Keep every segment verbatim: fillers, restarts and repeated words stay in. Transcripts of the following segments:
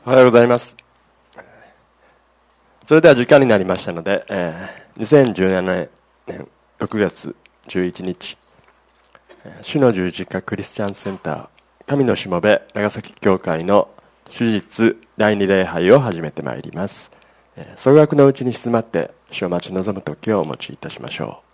おはようございます。それでは時間になりましたので、えー、にせんじゅうななねんろくがつじゅういちにち、主の十字架クリスチャンセンター神のしもべ長崎教会の主日だいに礼拝を始めてまいります。えー、総額のうちに静まって主を待ち望む時をお持ちいたしましょう。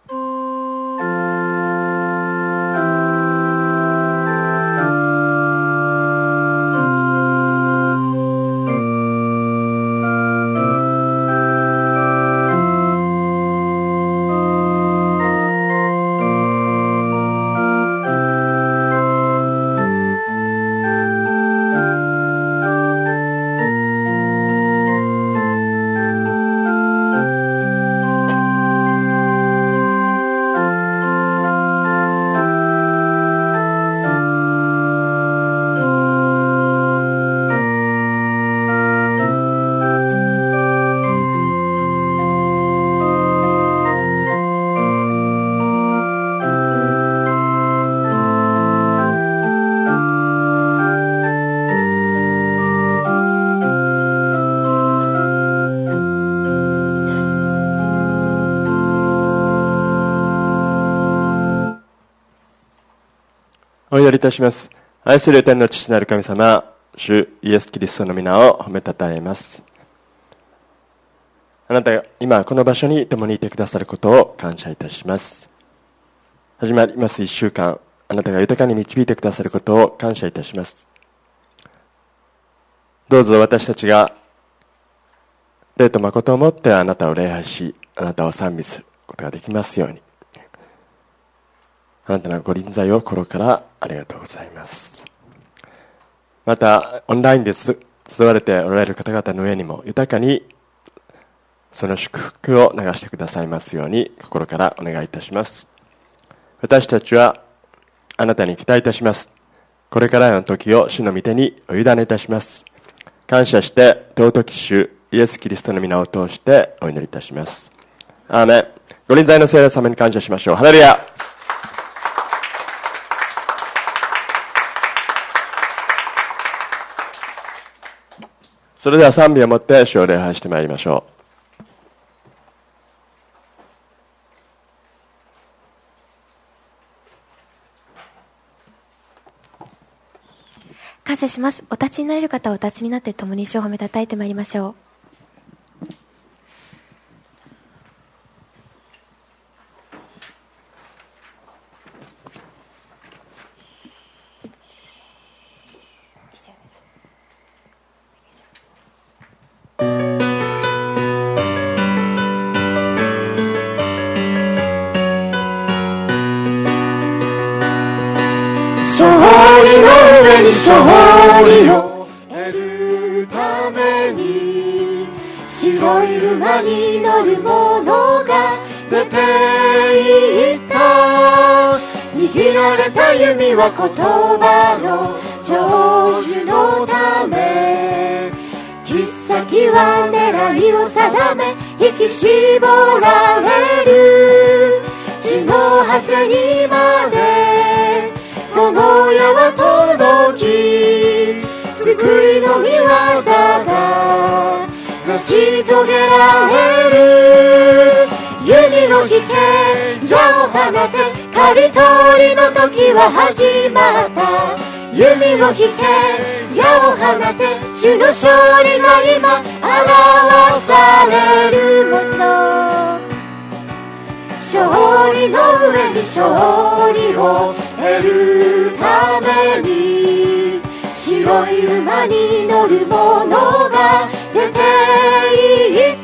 お祈りいたします。愛する天の父なる神様、主イエス・キリストの皆を褒めたたえます。あなたが今この場所に共にいてくださることを感謝いたします。始まります一週間、あなたが豊かに導いてくださることを感謝いたします。どうぞ私たちが霊と誠をもってあなたを礼拝し、あなたを賛美することができますように。あなたのご臨在を心からありがとうございます。またオンラインで集われておられる方々の上にも豊かにその祝福を流してくださいますように心からお願いいたします。私たちはあなたに期待いたします。これからの時を主の御手にお委ねいたします。感謝して尊き主イエス・キリストの皆を通してお祈りいたします。アーメン。ご臨在の聖霊様に感謝しましょう。ハレルヤ。それでは賛美をもって主を礼拝してまいりましょう。感謝します。お立ちになれる方はお立ちになって共に主を褒めたたえてまいりましょう。 勝利を得るために白い馬に乗る者が出ていった。握られた弓は言葉の成就のため、切っ先は狙いを定め引き絞られる。地の果てにまでその矢は届き、救いの御業が成し遂げられる。弓の引け矢を放て刈り取りの時は始まった。弓の引け矢を放て主の勝利が今表される。もちろん勝利の上に勝利を得るために白い馬に乗る者が出ていった。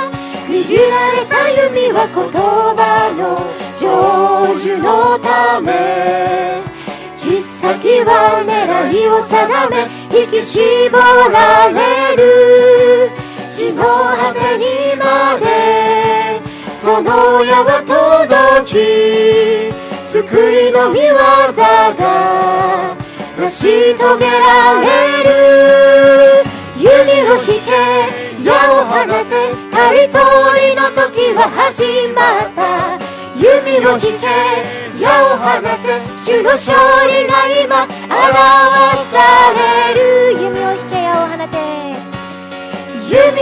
握られた弓は言葉の成就のため、切っ先は狙いを定め引き絞られる。地の果てにまでその矢は届き、救いの御業が成し遂げられる。弓を引け矢を放て刈り取りの時は始まった。弓を引け矢を放て主の勝利が今表される。弓を引け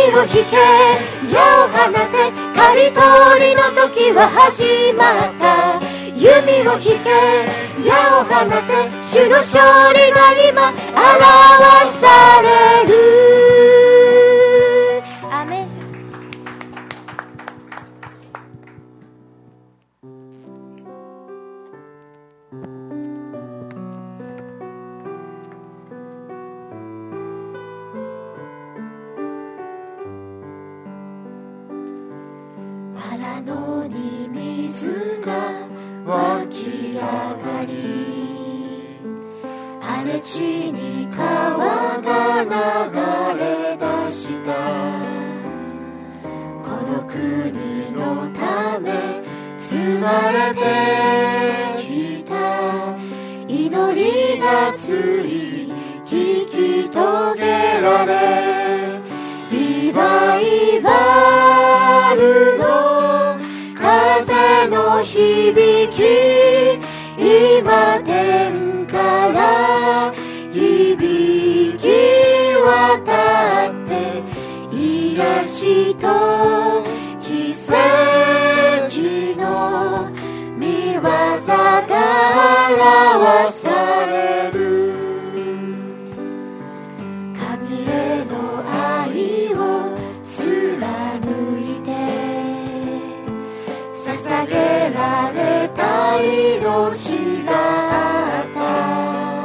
を引け矢を放て刈り取りの時は始まった。弓を引け矢を放て主の勝利が今表される。アメン。荒野に水が湧き上がり、荒れ地に川が流れ出した。この国のため積まれてきた祈りがつい聞き遂げられ、リバイバルの風の響き、今天から響き渡って癒しと奇跡の御業が表される。神への愛を貫いて捧げられた命があった。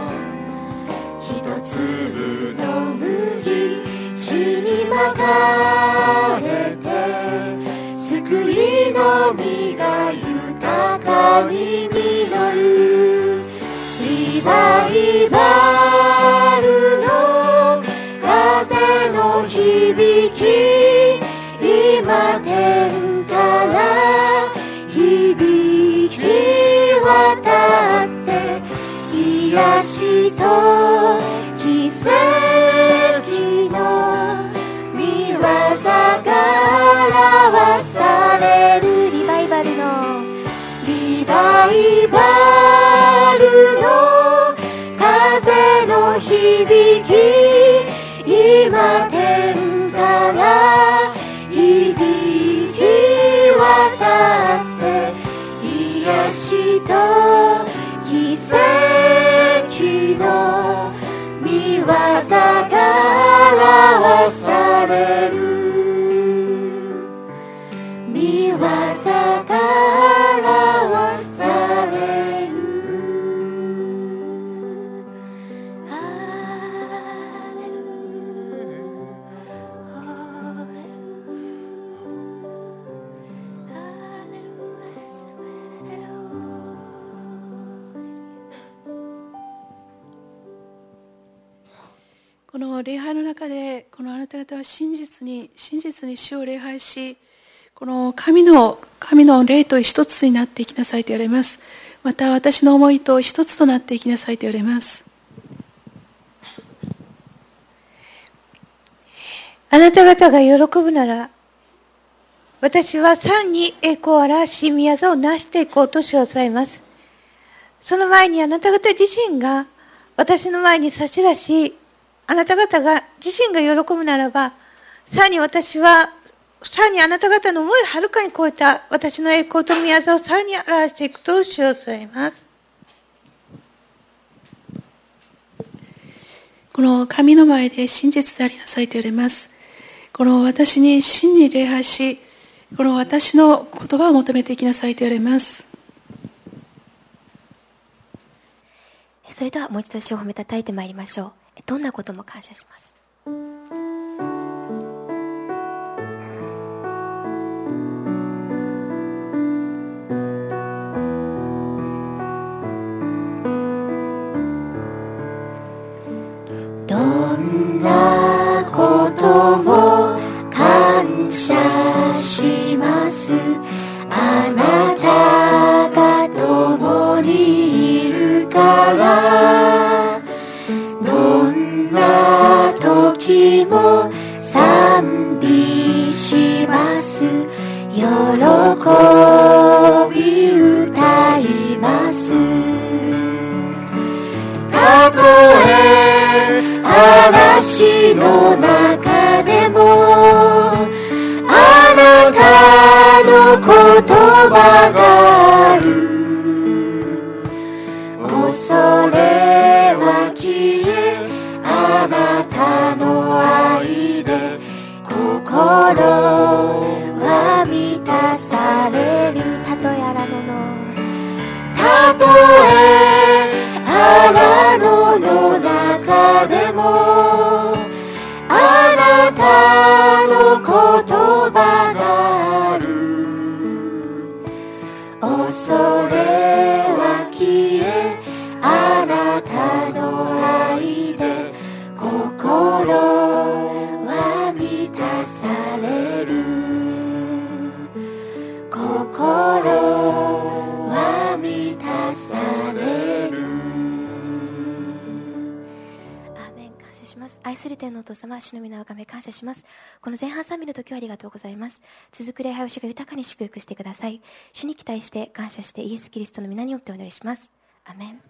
一粒の麦地にまかれて救いの実が豊かに実る。リバイバルの風の響き、今天から響き渡って癒しと奇跡の御業が表される。リバイバルのリバイバルの風の響き、今天から響き渡って癒しと奇跡の御業が表される。御業が表される。ハレルこの礼拝の中で、このあなた方は真実に真実に主を礼拝し、この神の神の霊と一つになっていきなさいと言われます。また私の思いと一つとなっていきなさいと言われます。 あなた方が喜ぶなら、私は賛に栄光を表し宮座を成していこうとしをさえます。その前にあなた方自身が私の前に差し出し、あなた方が自身が喜ぶならば、さらに私は、さらにあなた方の思いをはるかに超えた私の栄光と宮座をさらに表していくと主を添えます。 この神の前で真実でありなさいと言われます。この私に真に礼拝し、この私の言葉を求めていきなさいと言われます。 それではもう一度主を褒めたたいてまいりましょう。どんなことも感謝します。 どんなことも感謝します。あなたが共にいるから。どんな時も賛美します。喜び歌います。たとえ嵐の中でも言葉がある。恐れは消え、あなたの愛で心は満たされる。たとえ荒野のたとえ荒野の中でもあなたの言葉がある。恐れは消え、あなたの愛で心は満たされる。心は満たされる。 アーメン。感謝します。愛する天のお父様、主の皆をあがめ感謝します。この前半賛美の時はありがとうございます。続く礼拝を主が豊かに祝福してください。主に期待して感謝してイエス・キリストの皆によってお祈りします。アーメン。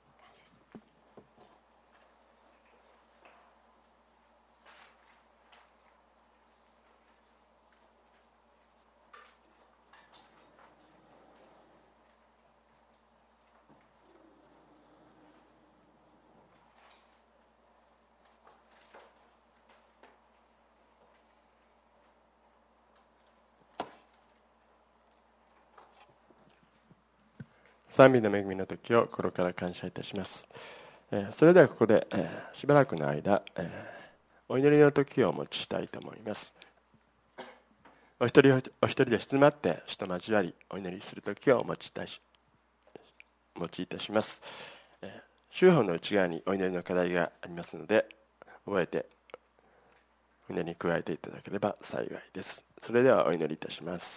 賛美の恵みの時を心から感謝いたします。えー、それではここで、えー、しばらくの間、えー、お祈りの時をお持ちしたいと思います。お一人お一人で静まって主と交わりお祈りする時をお持ちいたしお持ちいたします。えー、宗法の内側にお祈りの課題がありますので、覚えてお祈りに加えていただければ幸いです。それではお祈りいたします。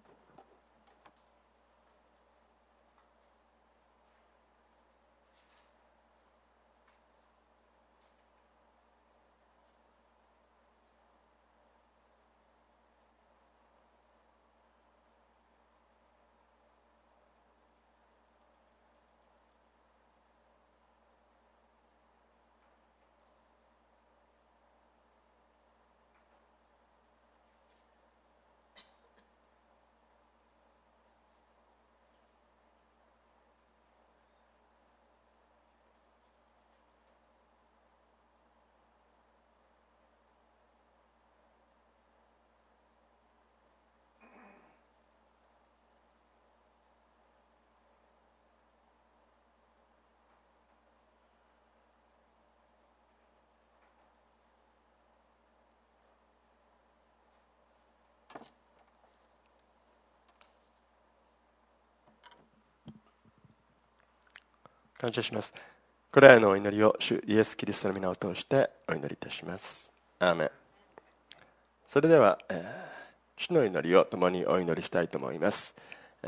感謝します。これらのお祈りを主イエス・キリストの皆を通してお祈りいたします。アーメン。それでは、えー、主の祈りを共にお祈りしたいと思います。え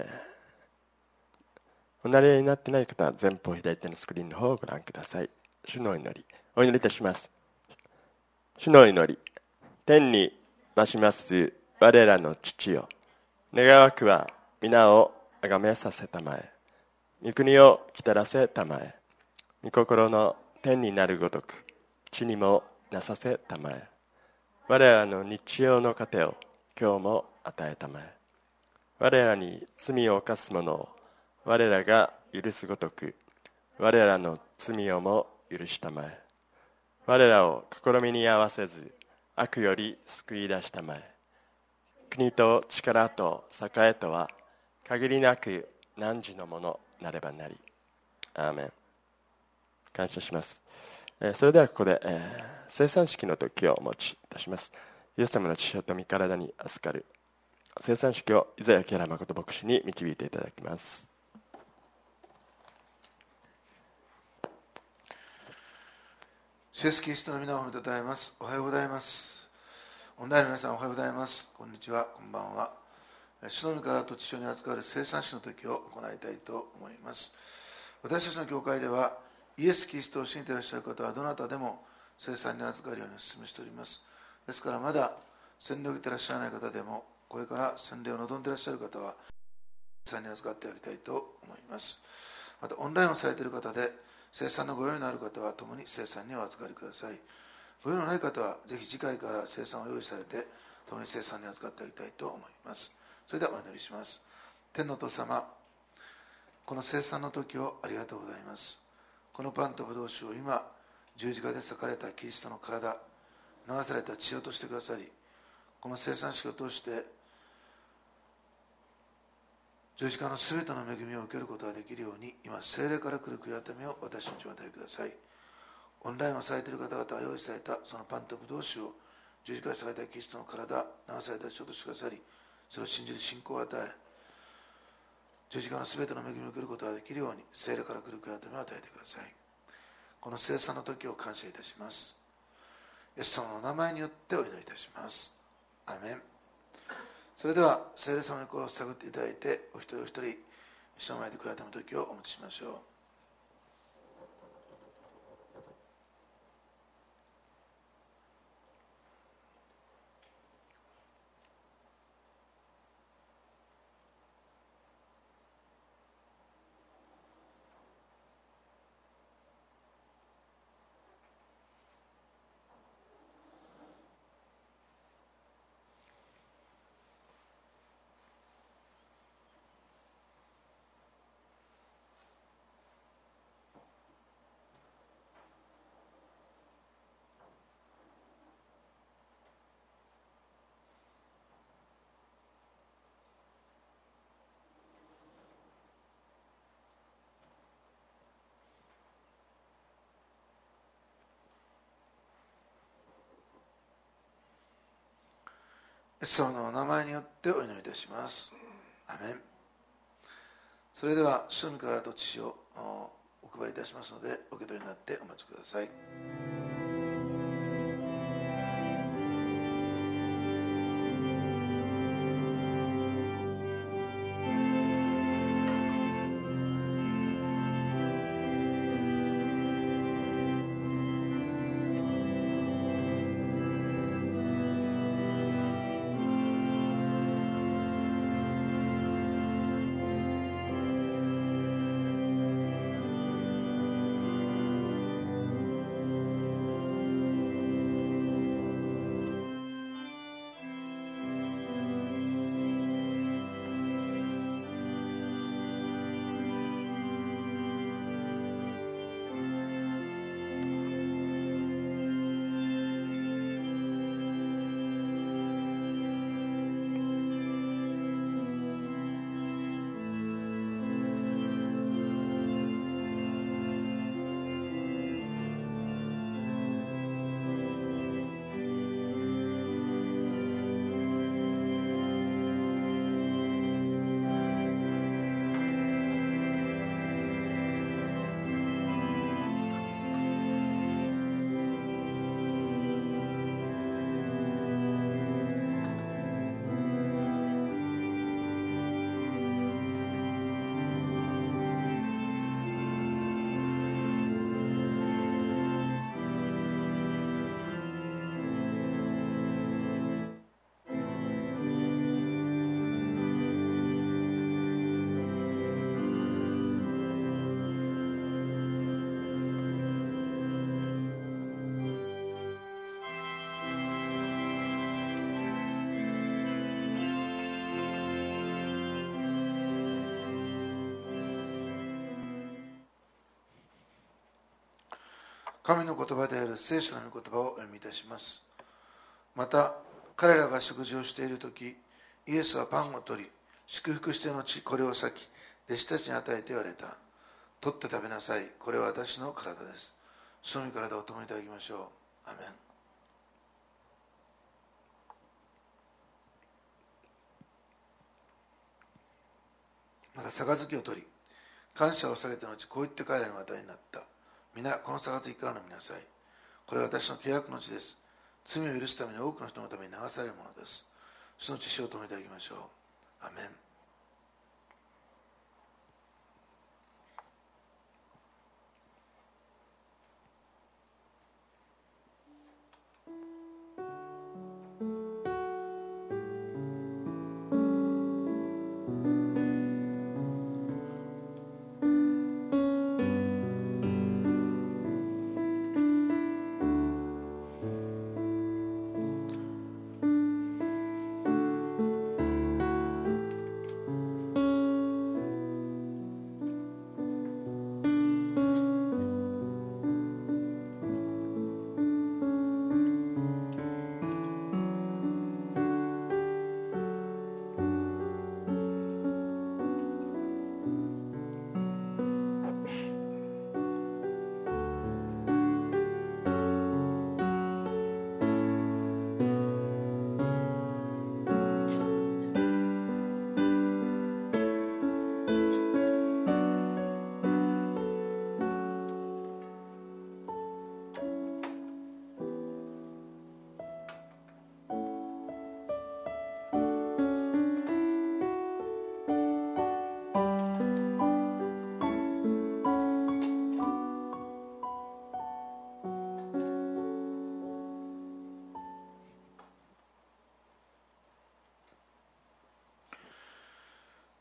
ー、お慣れになっていない方は前方左手のスクリーンの方をご覧ください。主の祈り、お祈りいたします。主の祈り、天に増します我らの父よ、願わくは皆をあがめさせたまえ。御国を来たらせたまえ。御心の天になるごとく地にもなさせたまえ。我らの日曜の糧を今日も与えたまえ。我らに罪を犯す者を我らが許すごとく我らの罪をも許したまえ。我らを試みに合わせず悪より救い出したまえ。国と力と栄とは限りなく汝のものなればなり。アーメン。感謝します。えー、それではここで、えー、生産式の時をお持ちいたします。イエス様の血と御体に預かる生産式をイザヤ木原誠牧師に導いていただきます。 主イエスキリストの皆を褒めたたえます。おはようございます。オンラインの皆さんおはようございます。こんにちは、こんばんは。主の御からと地上に預かる生産式の時を行いたいと思います。私たちの教会ではイエス・キリストを信じていらっしゃる方はどなたでも生産に預かるようにお勧めしております。ですからまだ洗礼を受けていらっしゃらない方でもこれから洗礼を望んでいらっしゃる方は生産に預かってやりたいと思います。またオンラインをされている方で生産のご用意のある方は共に生産にお預かりください。ご用意のない方はぜひ次回から生産を用意されて共に生産に預かってやりたいと思います。 それではお祈りします。天のお父様、この生産の時をありがとうございます。このパンとブドウ酒を今、十字架で裂かれたキリストの体、流された血をとしてくださり、この生産式を通して十字架のすべての恵みを受けることができるように、今聖霊から来る悔い改めを私たちにお与えください。オンラインをされている方々が用意されたそのパンとブドウ酒を十字架で裂かれたキリストの体、流された血をとしてくださり、それを信じる信仰を与え、十字架のすべての恵みを受けることができるように聖霊から来る悔い改めを与えてください。この生産の時を感謝いたします。イエス様のお名前によってお祈りいたします。アーメン。それでは聖霊様の心を探っていただいて、お一人お一人主の前で悔い改めの時をお持ちしましょう。イエス様のお名前によってお祈りいたします。アーメン。それでは主の御体と血をお配りいたしますので、お受け取りになってお待ちください。神の言葉である聖書の御言葉をお読みいたします。また彼らが食事をしているとき、イエスはパンを取り、祝福して後これを裂き、弟子たちに与えて言われた。取って食べなさい。これは私の体です。主の御体を共にいただきましょう。アーメン。また杯を取り、感謝を下げた後、こう言って彼らに与えになった。皆この杯から飲みなさい。これは私の契約の地です。罪を許すために多くの人のために流されるものです。主の血潮を共にいただきましょう。アーメン。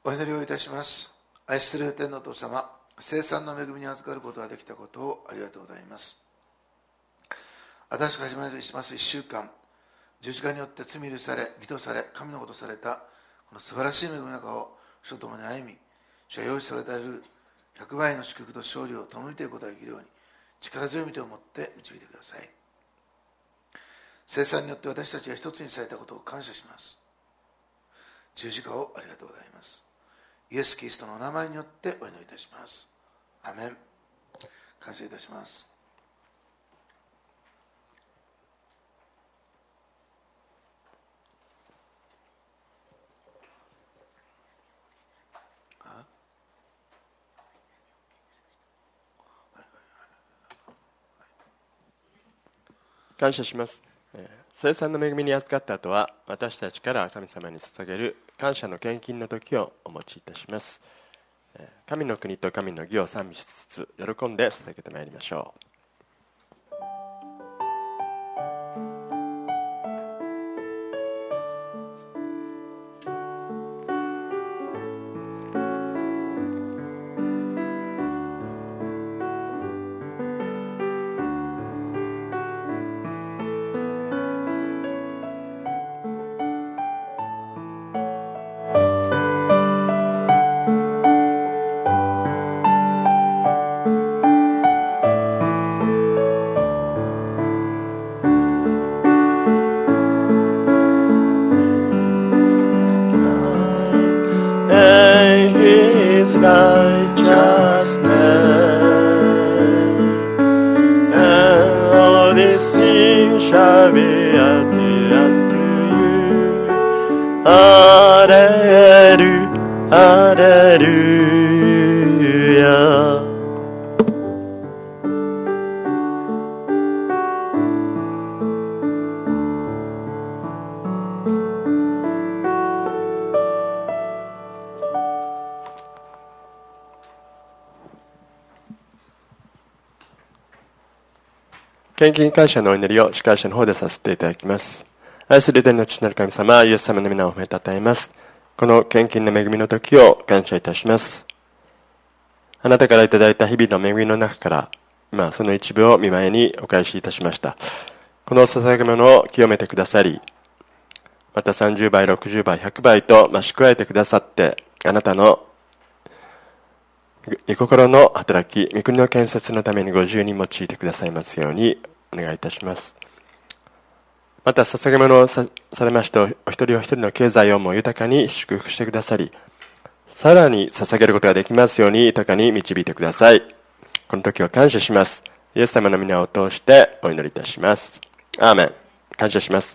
お祈りをいたします。愛する天のお父様、聖餐の恵みに預かることができたことをありがとうございます。新しく始まりますいっしゅうかん、十字架によって罪許され、義とされ、神の子とされたこの素晴らしい恵みの中を主と共に歩み、主が用意されているひゃくばいの祝福と勝利を共にていくことができるように、力強い御手を持って導いてください。聖餐によって私たちが一つにされたことを感謝します。十字架をありがとうございます。イエス・キリストのお名前によってお祈りいたします。アメン。感謝いたします。 感謝します。聖餐の恵みに預かった後は、私たちから神様に捧げる感謝の献金の時をお持ちいたします。神の国と神の義を賛美しつつ、喜んで捧げてまいりましょう。献金感謝のお祈りを司会者の方でさせていただきます。愛する天の父なる神様、イエス様の皆を褒めたたえます。この献金の恵みの時を感謝いたします。あなたからいただいた日々の恵みの中から、今その一部を御前にお返しいたしました。この捧げ物を清めてくださり、またさんじゅうばい、ろくじゅうばい、ひゃくばいと増し加えてくださって、あなたの御心の働き、御国の建設のためにご自由に用いてくださいますようにお願いいたします。また捧げ物を さ, されましてお一人お一人の経済をも豊かに祝福してくださり、さらに捧げることができますように豊かに導いてください。この時を感謝します。イエス様の皆を通してお祈りいたします。アーメン。感謝します。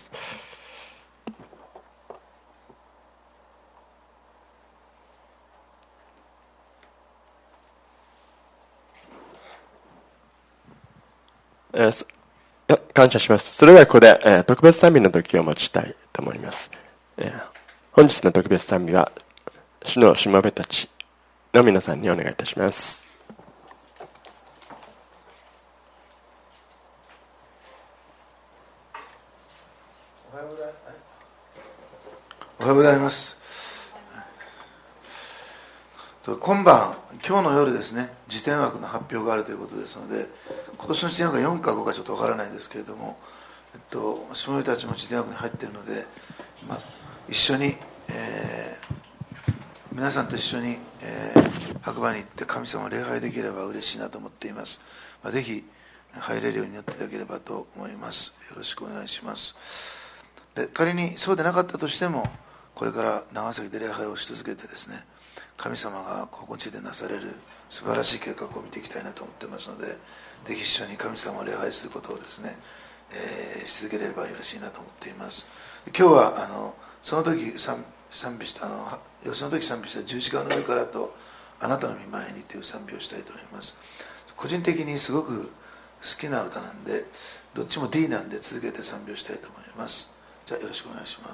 えー感謝します。それではここで、えー、特別賛美の時をお持ちしたいと思います。えー、本日の特別賛美は主のしもべたちの皆さんにお願いいたします。 おはようございます。おはようございます。今晩、今日の夜ですね、辞典枠の発表があるということですので、今年の辞典枠がよんかごかちょっとわからないですけれども、えっと、しもべたちも辞典枠に入っているので、まあ、一緒に、えー、皆さんと一緒に、えー、白馬に行って神様を礼拝できれば嬉しいなと思っています。まあ、ぜひ入れるようになっていただければと思います。よろしくお願いします。で、仮にそうでなかったとしても、これから長崎で礼拝をし続けてですね、神様がここ地でなされる素晴らしい計画を見ていきたいなと思っていますので、ぜひ一緒に神様を礼拝することをですね、えー、し続ければよろしいなと思っています。今日はあのその時賛美したあのその時賛美した十字架の上からとあなたの御前にという賛美をしたいと思います。個人的にすごく好きな歌なんで、どっちも ディー なんで続けて賛美をしたいと思います。じゃあよろしくお願いします。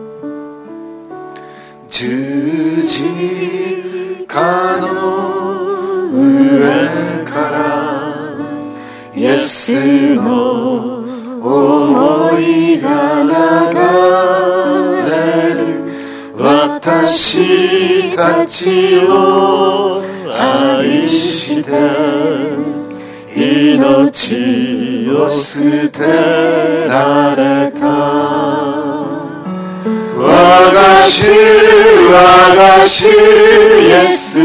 十字架のスの思いが流れる。私たちを愛して命を捨てられた。我が主我が主イエス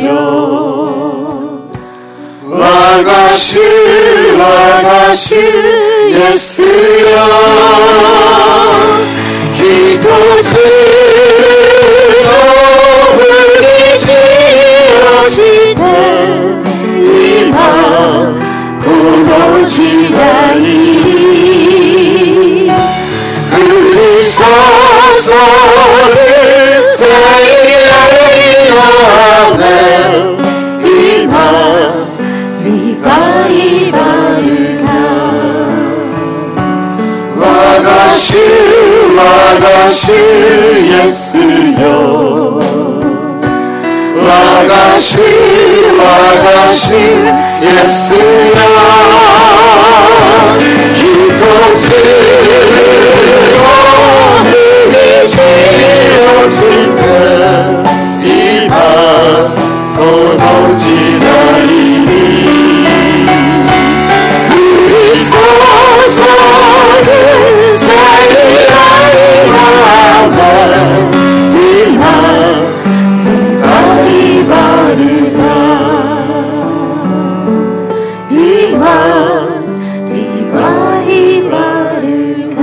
よ。我が主我が主イエスよ。一つの振り地をして今この時代に降り注ぐ聖霊の雨。今リバイバルが我が主我が主イエスよ。我が主我が主イエスよ。一つの道をして今この時代に降り注ぐ聖霊の雨。今リバイバルが今リバイバルが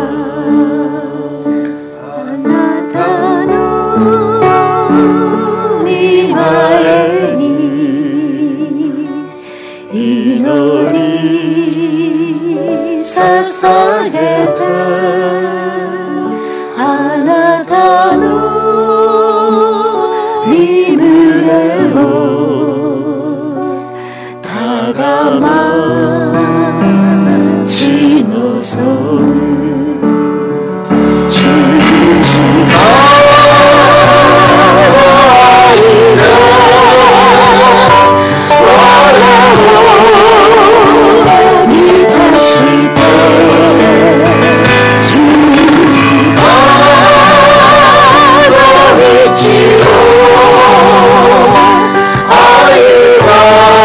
あなたの御前に祈り捧げてあなたの身胸をただ待ち望む。十字架の愛が我を満たして十字架の道を歩ま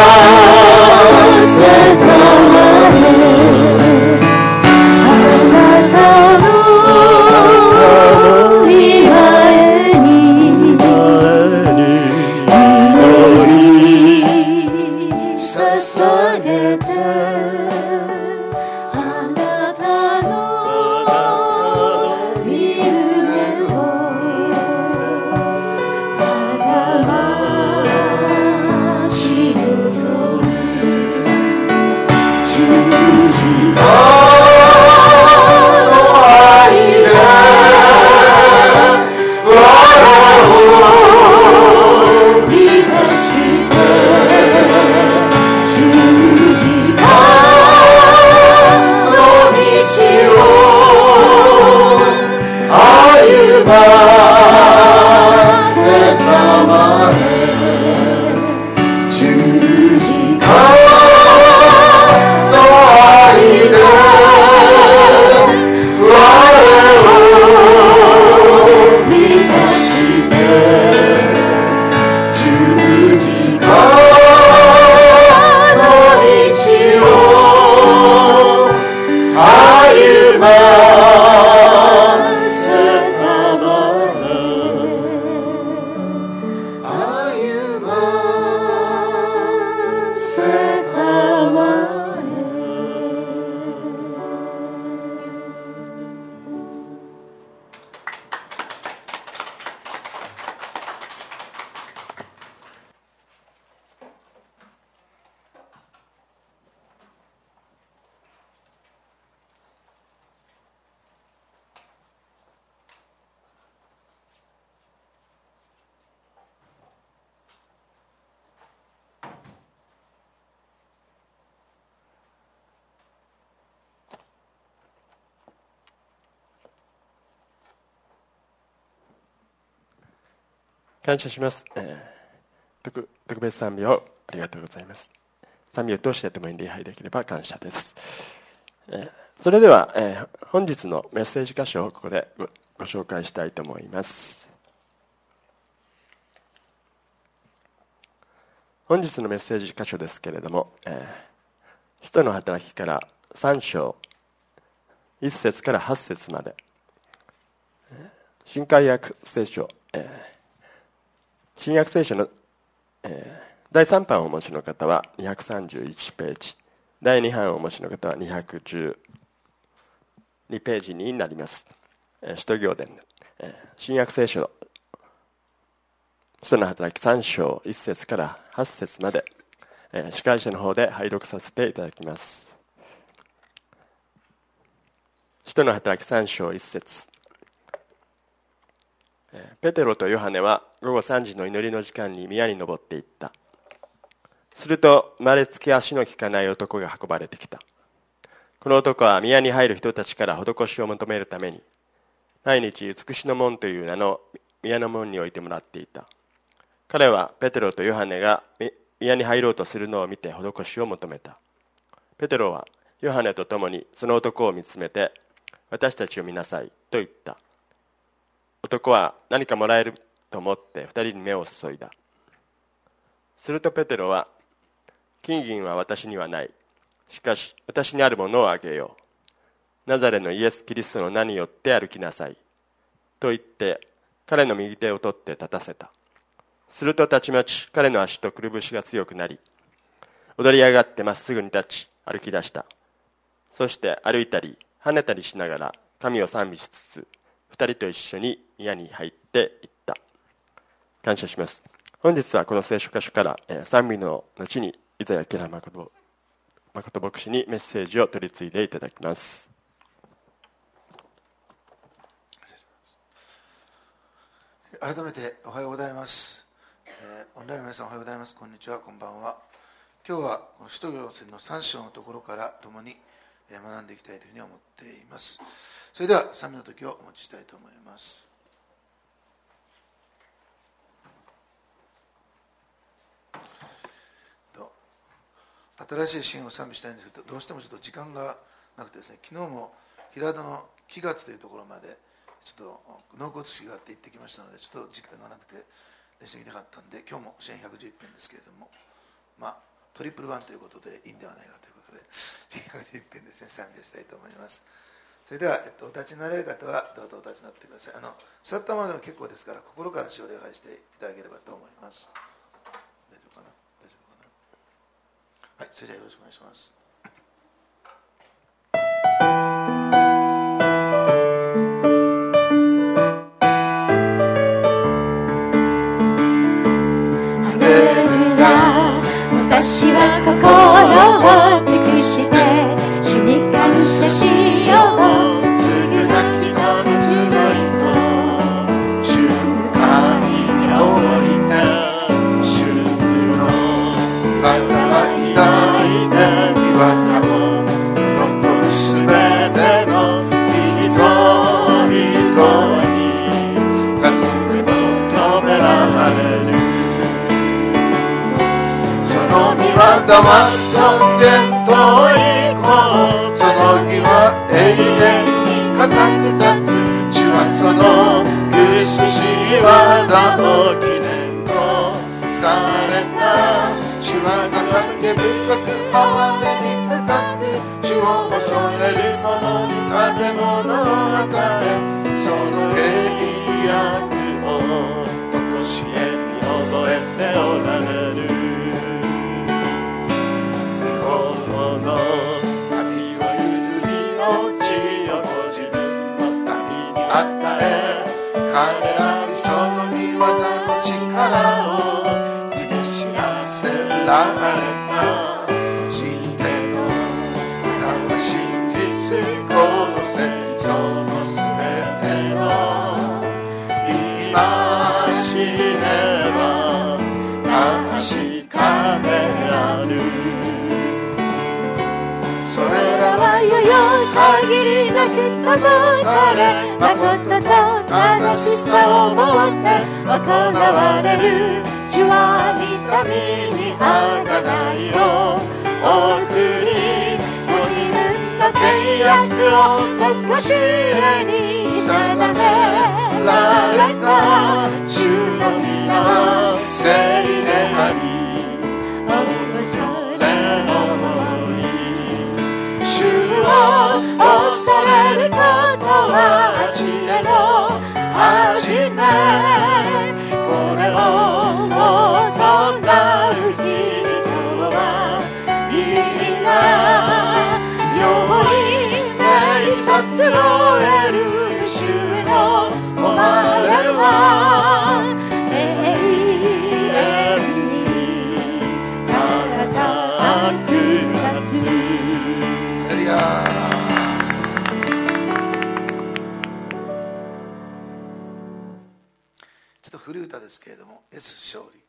せたまであなたの御前に祈り捧げてあなたの身胸をただ待ち望む。十字架の愛が我を満たして十字架の道を歩ませたまで十字架の愛が我を満たして十字架の道を歩ませたまで歩ませたまで。 感謝します、えー特、特別賛美をありがとうございます。 賛美を通して共に礼拝できれば感謝です。それでは本日のメッセージ箇所をここでご紹介したいと思います。本日のメッセージ箇所ですけれども、使徒の働きからさん章いっ節からはち節まで、新海約聖書、新約聖書のだいさん版をお持ちの方はにひゃくさんじゅういちページ、だいに版をお持ちの方はにひゃくじゅうにページになります。使徒行伝、新約聖書使徒の働きさん章いっ節からはち節まで、司会者の方で拝読させていただきます。使徒の働きさん章いっ節、ペテロとヨハネは午後さんじの祈りの時間に宮に登っていった。すると生まれつき足の利かない男が運ばれてきた。この男は宮に入る人たちから施しを求めるために毎日美しの門という名の宮の門に置いてもらっていた。彼はペテロとヨハネが宮に入ろうとするのを見て施しを求めた。ペテロはヨハネと共にその男を見つめて、私たちを見なさいと言った。男は何かもらえると思って二人に目を注いだ。するとペテロは、金銀は私にはない。しかし私にあるものをあげよう。ナザレのイエス・キリストの名によって歩きなさい。と言って彼の右手を取って立たせた。するとたちまち彼の足とくるぶしが強くなり、踊り上がってまっすぐに立ち歩き出した。そして歩いたり跳ねたりしながら神を賛美しつつ、二人と一緒に宮に入っていった。感謝します。本日はこの聖書箇所から、えー、賛美の後にイザヤキラ誠牧師にメッセージを取り継いでいただきます。 改めておはようございます。えー、オンラインの皆さんおはようございます。こんにちは、こんばんは。今日はこの使徒行伝のさん章のところから共に学んでいきたいというふうに思っています。それでは賛美の時をお持ちしたいと思います。新しい詩を賛美したいんですけど、どうしてもちょっと時間がなくてですね、昨日も平戸の木勝というところまでちょっと納骨式があって行ってきましたので、ちょっと時間がなくて練習できなかったんで、今日もせんひゃくじゅういっぺんですけれども、まあトリプルワンということでいいんではないかということでせんひゃくじゅういっぺんですね、賛美をしたいと思います。それでは、えっと、お立ちになれる方はどうぞお立ちになってください。あの座ったままでも結構ですから、心から主を礼拝していただければと思います。大丈夫かな大丈夫かなはい、それじゃあよろしくお願いします。 ハレルヤ、私は心を尽くして主に感謝しよう。償なき人の集いと主神において主の技は偉大で御業を残るすべての人々に家族求められる。その御業は尊厳と栄光、その義は永遠に固く立つ。主はその美しい技の記念とされた。主は情け深く哀れみ深く、主を恐れる者に食べ物を与え、その契約を常しえに覚えておられる。この神を譲りの地をご自分の民に与え、彼らにその御業の力を告げ知らせられた。知っての歌は真実、この戦争のすべての戒めは確かである。それらはよよ限りなく保たれ、誠と正しさをもって行われる。主は御民にあがないよ。 約を常しえに定められた主の皆は聖であり恐れ多い。主を恐れることは知恵の始め。これを行う人は皆良い名察を得る。主の誉れは永遠に高く立つ。ハレルヤ。ちょっと古い歌ですけれども、イエス勝利。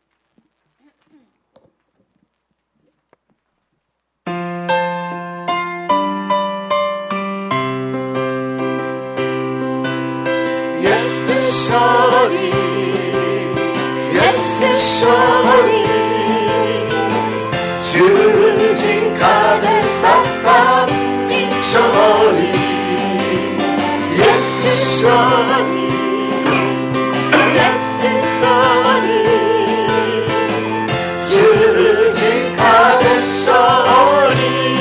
勝利、イエス勝利、十字架で去った勝利、イエス勝利、イエス勝利、十字架で勝利、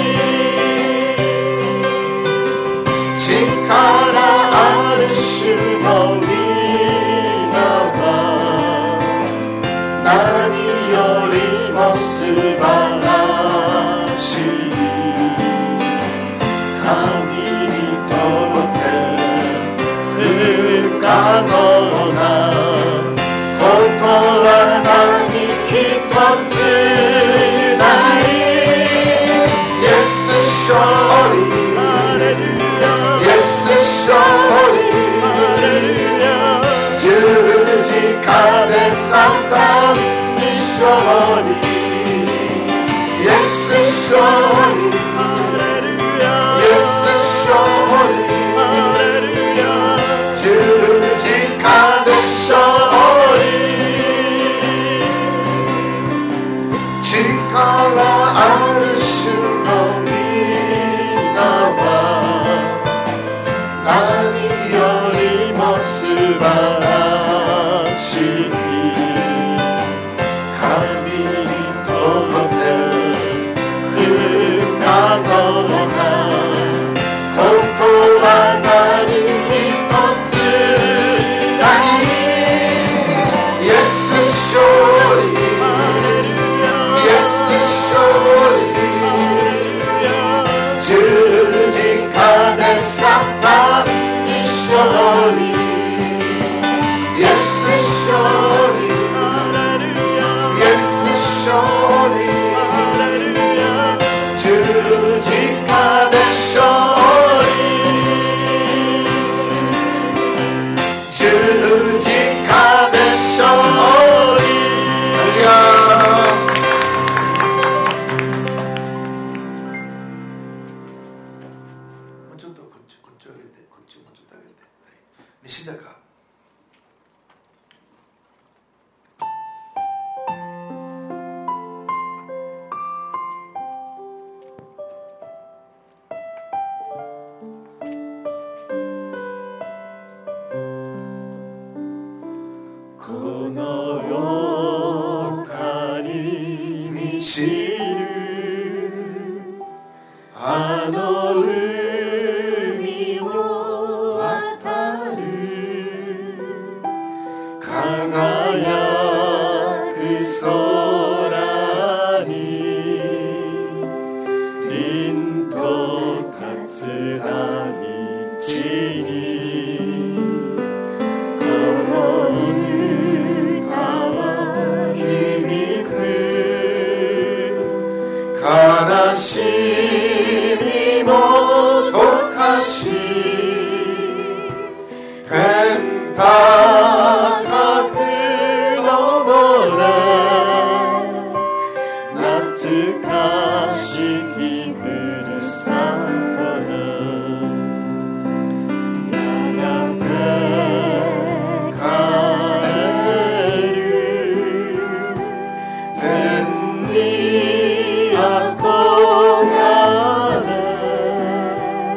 力ある主の何よりも素晴らしい。神にとって不可能なことは何一つない。イエス勝利、イエス勝利、十字架で去った勝利、イエス勝利、イエス勝利、十字架で勝利、力ある主の皆は何よりも素晴らしい。に憧れ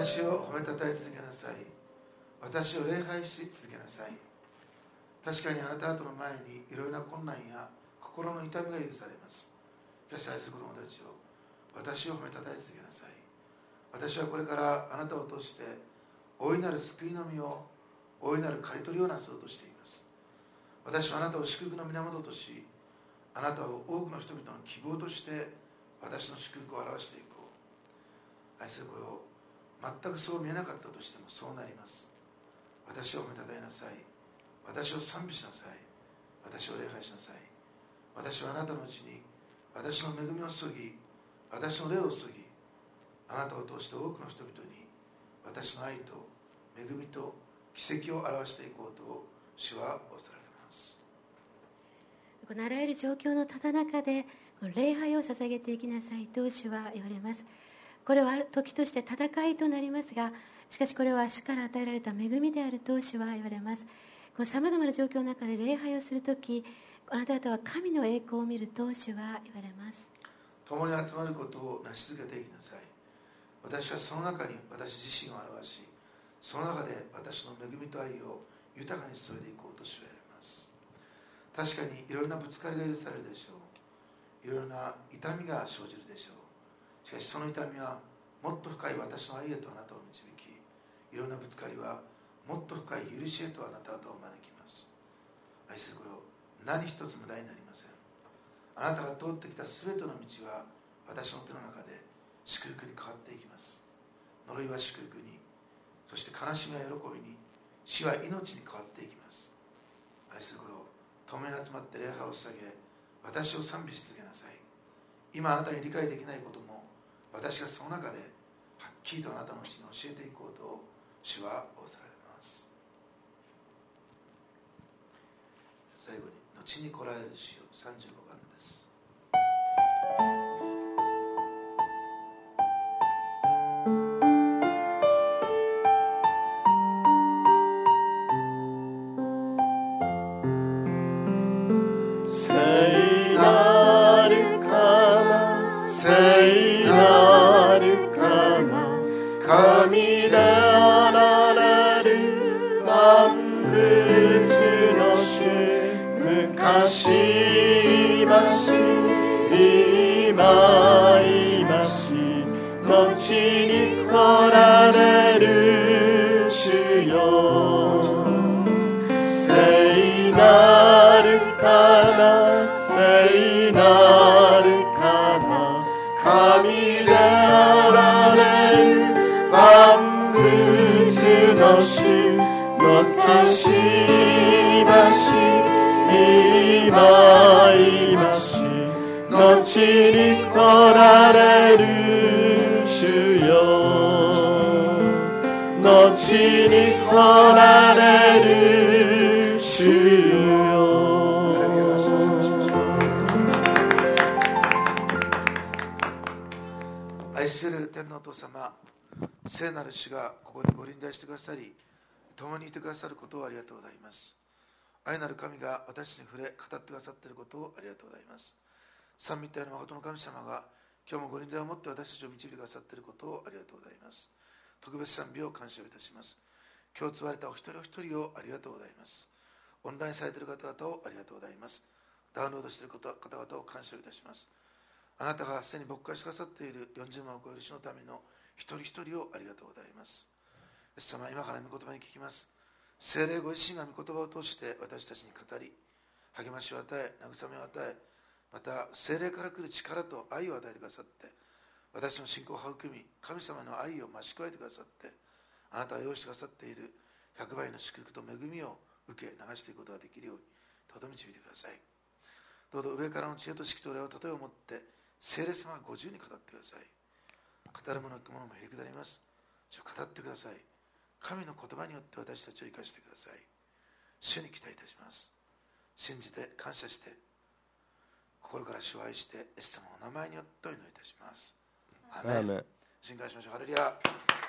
私を褒めたたえ続けなさい。私を礼拝し続けなさい。確かにあなた方の前にいろいろな困難や心の痛みが許されます。しかし愛する子供たちを、私を褒めたたえ続けなさい。私はこれからあなたを通して大いなる救いの実を、大いなる刈り取りをなそうとしています。私はあなたを祝福の源とし、あなたを多くの人々の希望として私の祝福を表していこう。愛する子よ、全くそう見えなかったとしてもそうなります。私を褒めたたえなさい。私を賛美しなさい。私を礼拝しなさい。私はあなたのうちに私の恵みを注ぎ、私の霊を注ぎ、あなたを通して多くの人々に私の愛と恵みと奇跡を表していこうと主は仰せられます。 このあらゆる状況のただ中でこの礼拝を捧げていきなさいと主は言われます。これは時として戦いとなりますが、しかしこれは主から与えられた恵みであると主は言われます。このさまざまな状況の中で礼拝をするとき、あなた方は神の栄光を見ると主は言われます。 共に集まることを成し続けていきなさい。私はその中に私自身を表し、その中で私の恵みと愛を豊かに注いでいこうと主は言われます。確かにいろいろなぶつかりが許されるでしょう。いろいろな痛みが生じるでしょう。しかしその痛みはもっと深い私の愛へとあなたを導き、いろんなぶつかりはもっと深い許しへとあなた方を招きます。愛する子よ、何一つ無駄になりません。あなたが通ってきたすべての道は私の手の中で祝福に変わっていきます。呪いは祝福に、そして悲しみは喜びに、死は命に変わっていきます。愛する子よ、共に集まって礼拝を捧げ、私を賛美し続けなさい。今あなたに理解できないことも、私がその中ではっきりとあなたのうちに教えていこうと主は仰せられます。最後に後に来られる主よ、さんじゅうごばんです。 聖なるかな、聖なるかな、神であられる万物の主、昔今し今今し後に来られる主よ。聖なるかな、聖なるかな、神であられる万物の主、昔今し今今し後に来られる主よ。後に来られる主よ。 愛する天皇お父様、聖なる主がここにご臨在してくださり、共にいてくださることをありがとうございます。愛なる神が私に触れ語ってくださっていることをありがとうございます。三位一体の誠の神様が今日もご臨在を持って私たちを導いてくださっていることをありがとうございます。特別賛美を感謝いたします。今日つわれたお一人お一人をありがとうございます。オンラインされている方々をありがとうございます。ダウンロードしている方々を感謝いたします。あなたがすでに牧会してくださっているよんじゅうまんを超える主のための一人一人をありがとうございます。イエス様、今から御言葉に聞きます。聖霊ご自身が御言葉を通して私たちに語り、励ましを与え、慰めを与え、また聖霊から来る力と愛を与えてくださって、私の信仰を育み、神様の愛を増し加えてくださって、あなたが用意してくださっているひゃくばいの祝福と恵みを受け流していくことができるようにとどめ導いてください。どうぞ上からの知恵と識と礼を例えをもって聖霊様がご自由に語ってください。語る者聞く者もへりくだります。主を語ってください。神の言葉によって私たちを生かしてください。主に期待いたします。信じて感謝して心から主を愛してイエス様の名前によってお祈りいたします。アーメン。信感しましょう。ハレルヤ。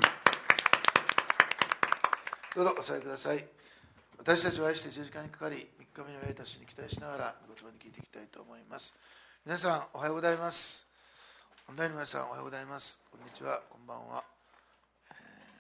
どうぞお座りください。私たちを愛して十字架にかかりみっかめの栄達に期待しながら御言葉に聞いていきたいと思います。皆さんおはようございます。オンラインの皆さんおはようございます。こんにちは、こんばんは。え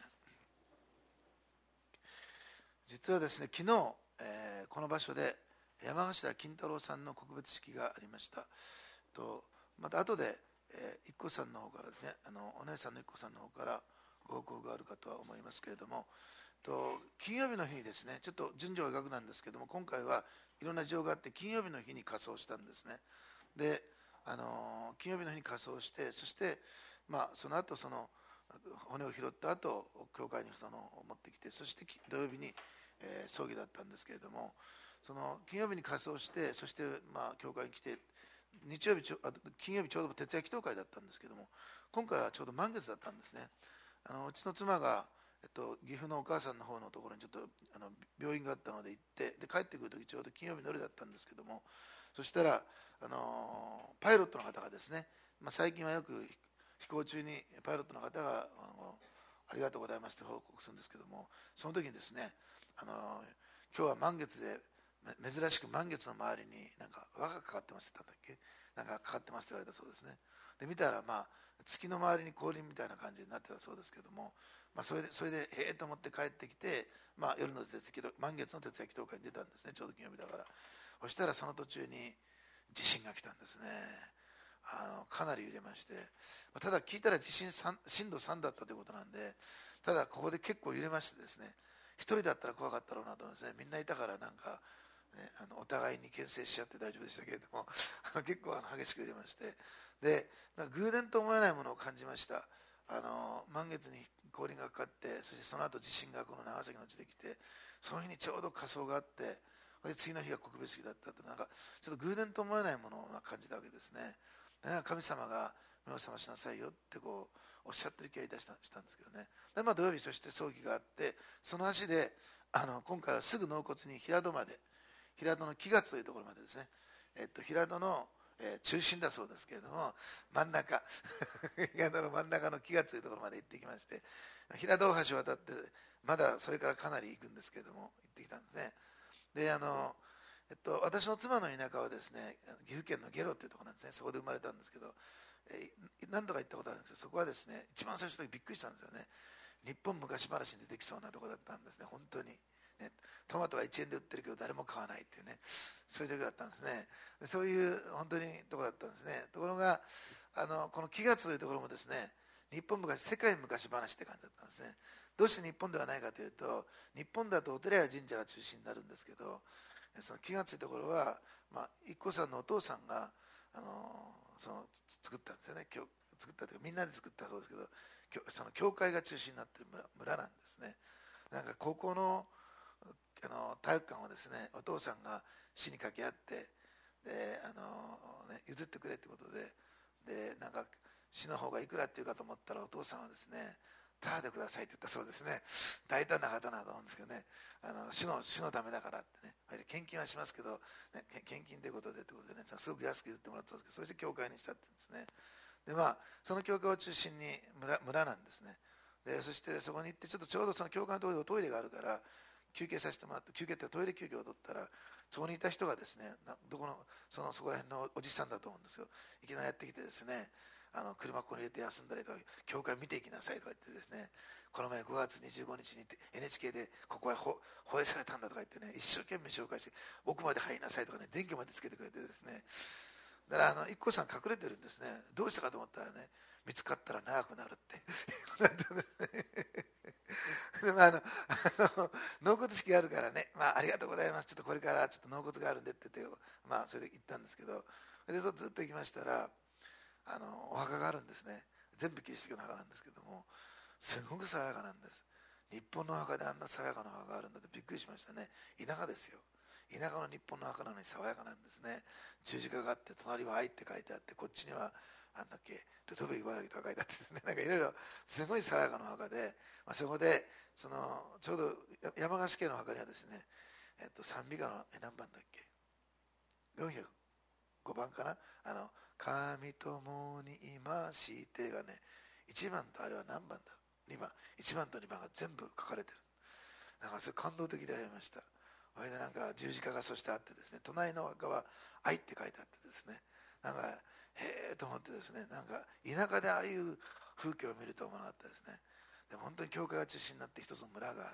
実はですね、昨日、えーこの場所で山頭金太郎さんの告別式がありました。とまた後で、えー、一子さんの方からですね、あのお姉さんの一子さんの方からご報告があるかとは思いますけれども、と金曜日の日にですね、ちょっと順序は逆なんですけども、今回はいろんな事情があって金曜日の日に火葬したんですね。で、あの金曜日の日に火葬して、そして、まあ、その後その骨を拾った後教会にその持ってきて、そして土曜日に、えー、葬儀だったんですけれども、その金曜日に火葬して、そして、まあ、教会に来て、日曜日ちょあ金曜日ちょうど徹夜祈祷会だったんですけども、今回はちょうど満月だったんですね。あのうちの妻が、えっと、岐阜のお母さんの方のところにちょっとあの病院があったので行って、で帰ってくるときちょうど金曜日の夜だったんですけども、そしたらあのパイロットの方がですね、まあ、最近はよく飛行中にパイロットの方があのありがとうございますって報告するんですけども、その時にですね、あの今日は満月で珍しく満月の周りになんか輪がかかってますって言ったんだっけ、なんかかかってますって言われたそうですね。で見たら、まあ、月の周りに降臨みたいな感じになってたそうですけども、まあ、それでそれでへえと思って帰ってきて、まあ、夜の徹夜満月の徹夜祈祷会に出たんですね、ちょうど金曜日だから。そしたらその途中に地震が来たんですね。あのかなり揺れまして、ただ聞いたら地震震度さんだったということなんで、ただここで結構揺れましてですね、一人だったら怖かったろうなと思いますね。みんないたからなんか、ね、あのお互いに牽制しちゃって大丈夫でしたけれども結構あの激しく揺れまして、でなんか偶然と思えないものを感じました。あの満月に氷がかかって、そしてその後地震がこの長崎の地で来て、その日にちょうど火葬があって、で次の日が告別式だったって、なんかちょっと偶然と思えないものを感じたわけですね。で神様が目を覚ましなさいよってこうおっしゃってる気がいたしたしたんですけどね。で、まあ、土曜日そして葬儀があって、その足であの今回はすぐ納骨に平戸まで、平戸の木勝というところまでですね、えっと、平戸の、えー、中心だそうですけれども、真ん中平戸の真ん中の木勝というところまで行ってきまして、平戸大橋を渡ってまだそれからかなり行くんですけれども、行ってきたんですね。であのえっと、私の妻の田舎はですね、岐阜県の下呂というところなんですね。そこで生まれたんですけど、えー、何度か行ったことあるんですけど、そこはですね、一番最初にびっくりしたんですよね。日本昔話に出てきそうなところだったんですね、本当に。ね、トマトはいちえんで売ってるけど誰も買わないっていうね、そういう時だったんですね。そういう本当にところだったんですね。ところがあのこの木勝というところもですね、日本昔世界昔話って感じだったんですね。どうして日本ではないかというと、日本だとお寺や神社が中心になるんですけど、その木勝というところは、まあ、一子さんのお父さんがあのその作ったんですよね。作ったというかみんなで作ったそうですけど、その教会が中心になっている 村, 村なんですね。なんか高校のあの体育館をですね、お父さんが死に掛け合ってであの、ね、譲ってくれってことで、でなんか死の方がいくらっていうかと思ったら、お父さんはですね、タダでくださいって言ったそうですね。大胆な方なと思うんですけどね、あの主の主のためだからってね、献金はしますけど、ね、献金ということでということでね、すごく安く言ってもらったんですけど、それで教会にしたって言うんですね。でまあその教会を中心に 村, 村なんですね。でそしてそこに行って、ちょっとちょうどその教会のところでトイレがあるから休憩させてもらって、休憩ってトイレ休憩を取ったら、そこにいた人がですね、どこのそのそこら辺のおじさんだと思うんですよ、いきなりやってきてですね、あの車ここに入れて休んだりとか、教会見ていきなさいとか言ってですね、この前ごがつにじゅうごにちに エヌエイチケー でここは放映されたんだとか言ってね、一生懸命紹介して奥まで入りなさいとかね、電気までつけてくれてですね、だからあの一個さん隠れてるんですね。どうしたかと思ったらね、見つかったら長くなるってなったんですね。でまあ、あのあの納骨式があるからね、まあ、ありがとうございます、ちょっとこれからちょっと納骨があるんでって言って、まあ、それで行ったんですけど、でずっと行きましたら、あのお墓があるんですね。全部キリスト教の墓なんですけども、すごく爽やかなんです。日本のお墓であんな爽やかなお墓があるんだってびっくりしましたね。田舎ですよ。田舎の日本の墓なのに爽やかなんですね。十字架があって、隣は愛って書いてあって、こっちにはあんだっけルトベ茨城とか書いてあってですね、なんかいろいろすごい爽やかなお墓で、まあ、そこでそのちょうど山梨県の墓にはですね、えっと、賛美歌のえ何番だっけ、よんひゃくごばんかな、あの神ともにいましてがね、いちばんとあれは何番だ、にばん、いちばんとにばんが全部書かれてる。なんかそれ感動的でありました。それでなんか十字架がそしてあってですね、隣の墓は愛って書いてあってですね、なんかへえと思ってですね、なんか田舎でああいう風景を見ると思わなかったですね。でも本当に教会が中心になって一つの村があるっていうのを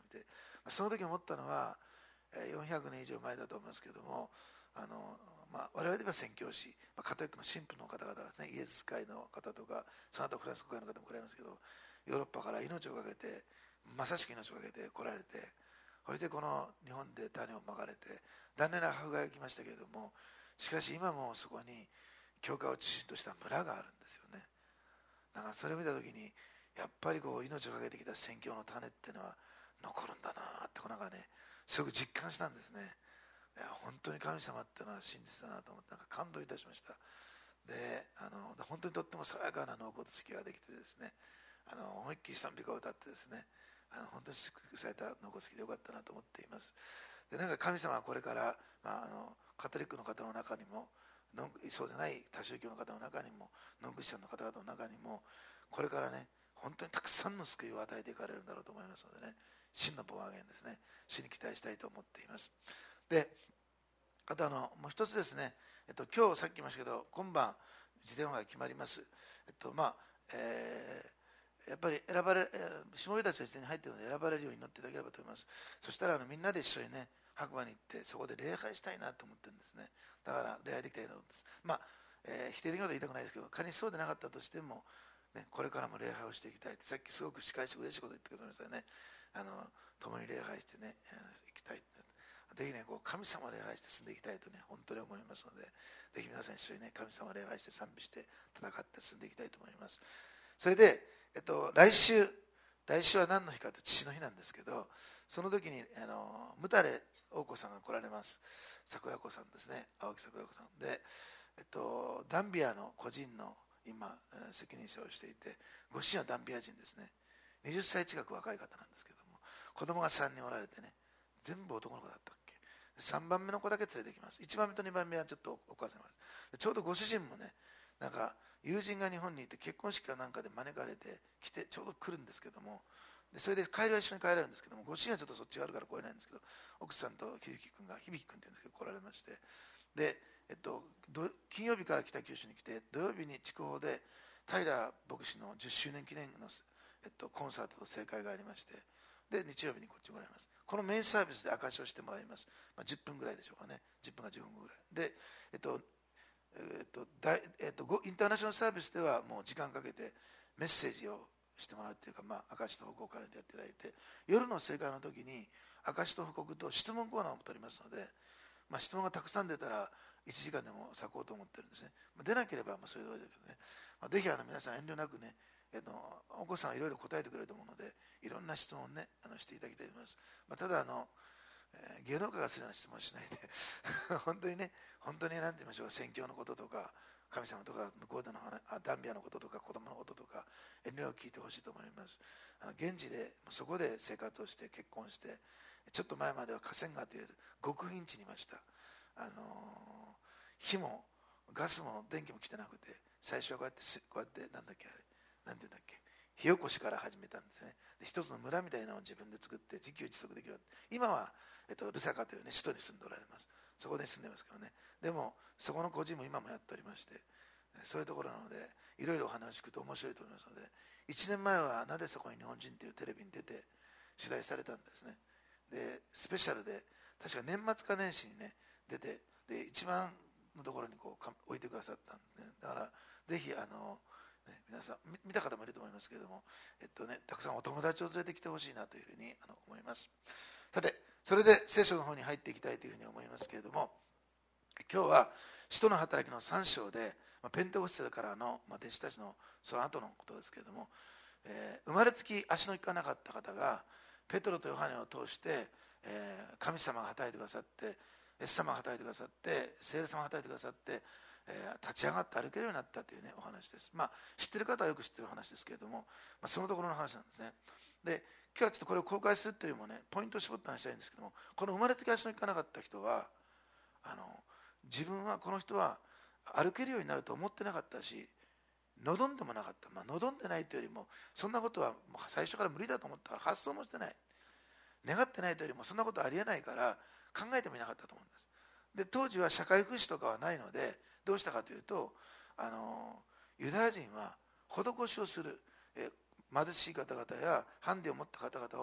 見て、その時思ったのはよんひゃくねん以上前だと思いますけども、あの、まあ、我々で言えば宣教師、まあ、カトリックの神父の方々ですね、イエス会の方とか、その後フランス国会の方も来られますけど、ヨーロッパから命をかけて、まさしく命をかけて来られて、そしてこの日本で種をまかれて、残念な迫害が来ましたけれども、しかし今もそこに教会を中心とした村があるんですよね。だからそれを見たときに、やっぱりこう命をかけてきた宣教の種っていうのは残るんだなって、なんかね、すごく実感したんですね。いや本当に神様っていうのは真実だなと思って、なんか感動いたしました。で、あの本当にとっても爽やかな農耕と式ができてですね、あの思いっきり賛美歌を歌ってですね、あの本当に祝福された農耕式でよかったなと思っています。で、なんか神様はこれから、まあ、あのカトリックの方の中にも、そうじゃない多宗教の方の中にも、ノンクリスチャンの方々の中にも、これからね、本当にたくさんの救いを与えていかれるんだろうと思いますのでね、真のボーアゲンですね、主に期待したいと思っています。で、あとあのもう一つですね、えっと、今日さっき言いましたけど、今晩自伝話が決まります。えっとまあえー、やっぱり選ばれ、下上たちが自伝に入っているので選ばれるように祈っていただければと思います。そしたらあのみんなで一緒にね、白馬に行ってそこで礼拝したいなと思ってるんですね。だから礼拝できたいと思うんです。まあ、えー、否定的なことは言いたくないですけど、仮にそうでなかったとしても、ね、これからも礼拝をしていきたいって、さっきすごく司会して嬉しいこと言ってくださいましたよね。あの共に礼拝してね、えー、行きたいって。ぜひね、こう神様を礼拝して進んでいきたいとね、本当に思いますので、ぜひ皆さん一緒にね、神様を礼拝して賛美して戦って進んでいきたいと思います。それで、えっと、来週、来週は何の日かと父の日なんですけど、その時にあのムタレ王子さんが来られます。桜子さんですね、青木桜子さんで、えっと、ダンビアの個人の今責任者をしていて、ご主人はダンビア人ですね。はたち近く若い方なんですけども、子供がさんにんおられてね、全部男の子だったっけ。さんばんめの子だけ連れてきます。いちばんめとにばんめはちょっとお母さんです。ちょうどご主人もね、なんか友人が日本にいて結婚式かなんかで招かれて来てちょうど来るんですけども、でそれで帰りは一緒に帰られるんですけども、ご主人はちょっとそっちがあるから来れないんですけど、奥さんと響君が、響君って言うんですけど来られまして、で、えっと、金曜日から北九州に来て、土曜日に筑豊で平牧師のじゅっしゅうねん記念の、えっと、コンサートと盛会がありまして、で日曜日にこっち来られます。このメインサービスで証しをしてもらいます。まあ、じゅっぷんぐらいでしょうかね。じゅっぷんかじゅっぷんぐらいで、えっとえっとだえっと、インターナショナルサービスではもう時間かけてメッセージをしてもらうっていうか、まあ、証しと報告からやっていただいて、夜の盛会の時に証しと報告と質問コーナーも取りますので、まあ、質問がたくさん出たらいちじかんでも割こうと思ってるんですね。まあ、出なければまあそれで終わりだけどね、まあ、ぜひあの皆さん遠慮なくね、えっと、お子さんはいろいろ答えてくれると思うので、いろんな質問をね、あのしていただきたいと思います。まあ、ただあの、えー、芸能界がするような質問をしないで本当にね、本当に何て言いましょう、宣教のこととか神様とか向こうでの話、ダンビアのこととか子供のこととか遠慮を聞いてほしいと思います。あの現地でそこで生活をして結婚して、ちょっと前までは河川川という極貧地にいました。あのー、火もガスも電気も来てなくて、最初はこうやってこうやってなんだっけあれなんていうんだっけ、火起こしから始めたんですね。で一つの村みたいなのを自分で作って自給自足できる。今は、えっと、ルサカという、ね、首都に住んでおられます。そこで住んでますけどね。でもそこの個人も今もやっておりまして、そういうところなのでいろいろお話を聞くと面白いと思いますので、いちねんまえはなぜそこに日本人というテレビに出て取材されたんですね。でスペシャルで確か年末か年始にね出て、で一番のところにこう置いてくださったんで、ね、だからぜひあのね、皆さん見た方もいると思いますけれども、えっとね、たくさんお友達を連れてきてほしいなというふうにあの思います。さて、それで聖書の方に入っていきたいというふうに思いますけれども、今日は使徒の働きのさん章で、まあ、ペンテコステからの、まあ、弟子たちのその後のことですけれども、えー、生まれつき足の利かなかった方がペトロとヨハネを通して、えー、神様が働いてくださって、イエス様が働いてくださって、聖霊様が働いてくださって、えー、立ち上がって歩けるようになったという、ね、お話です。まあ、知ってる方はよく知ってる話ですけれども、まあ、そのところの話なんですね。で、今日はちょっとこれを公開するというよりもね、ポイントを絞って話したいんですけども、この生まれつき足の利かなかった人は、あの自分はこの人は歩けるようになると思ってなかったし、望んでもなかった。まあ、望んでないというよりも、そんなことはもう最初から無理だと思ったから発想もしてない。願ってないというよりも、そんなことありえないから考えてもいなかったと思うんです。で、当時は社会福祉とかはないので、どうしたかというと、あのユダヤ人は施しをする、え貧しい方々やハンデを持った方々を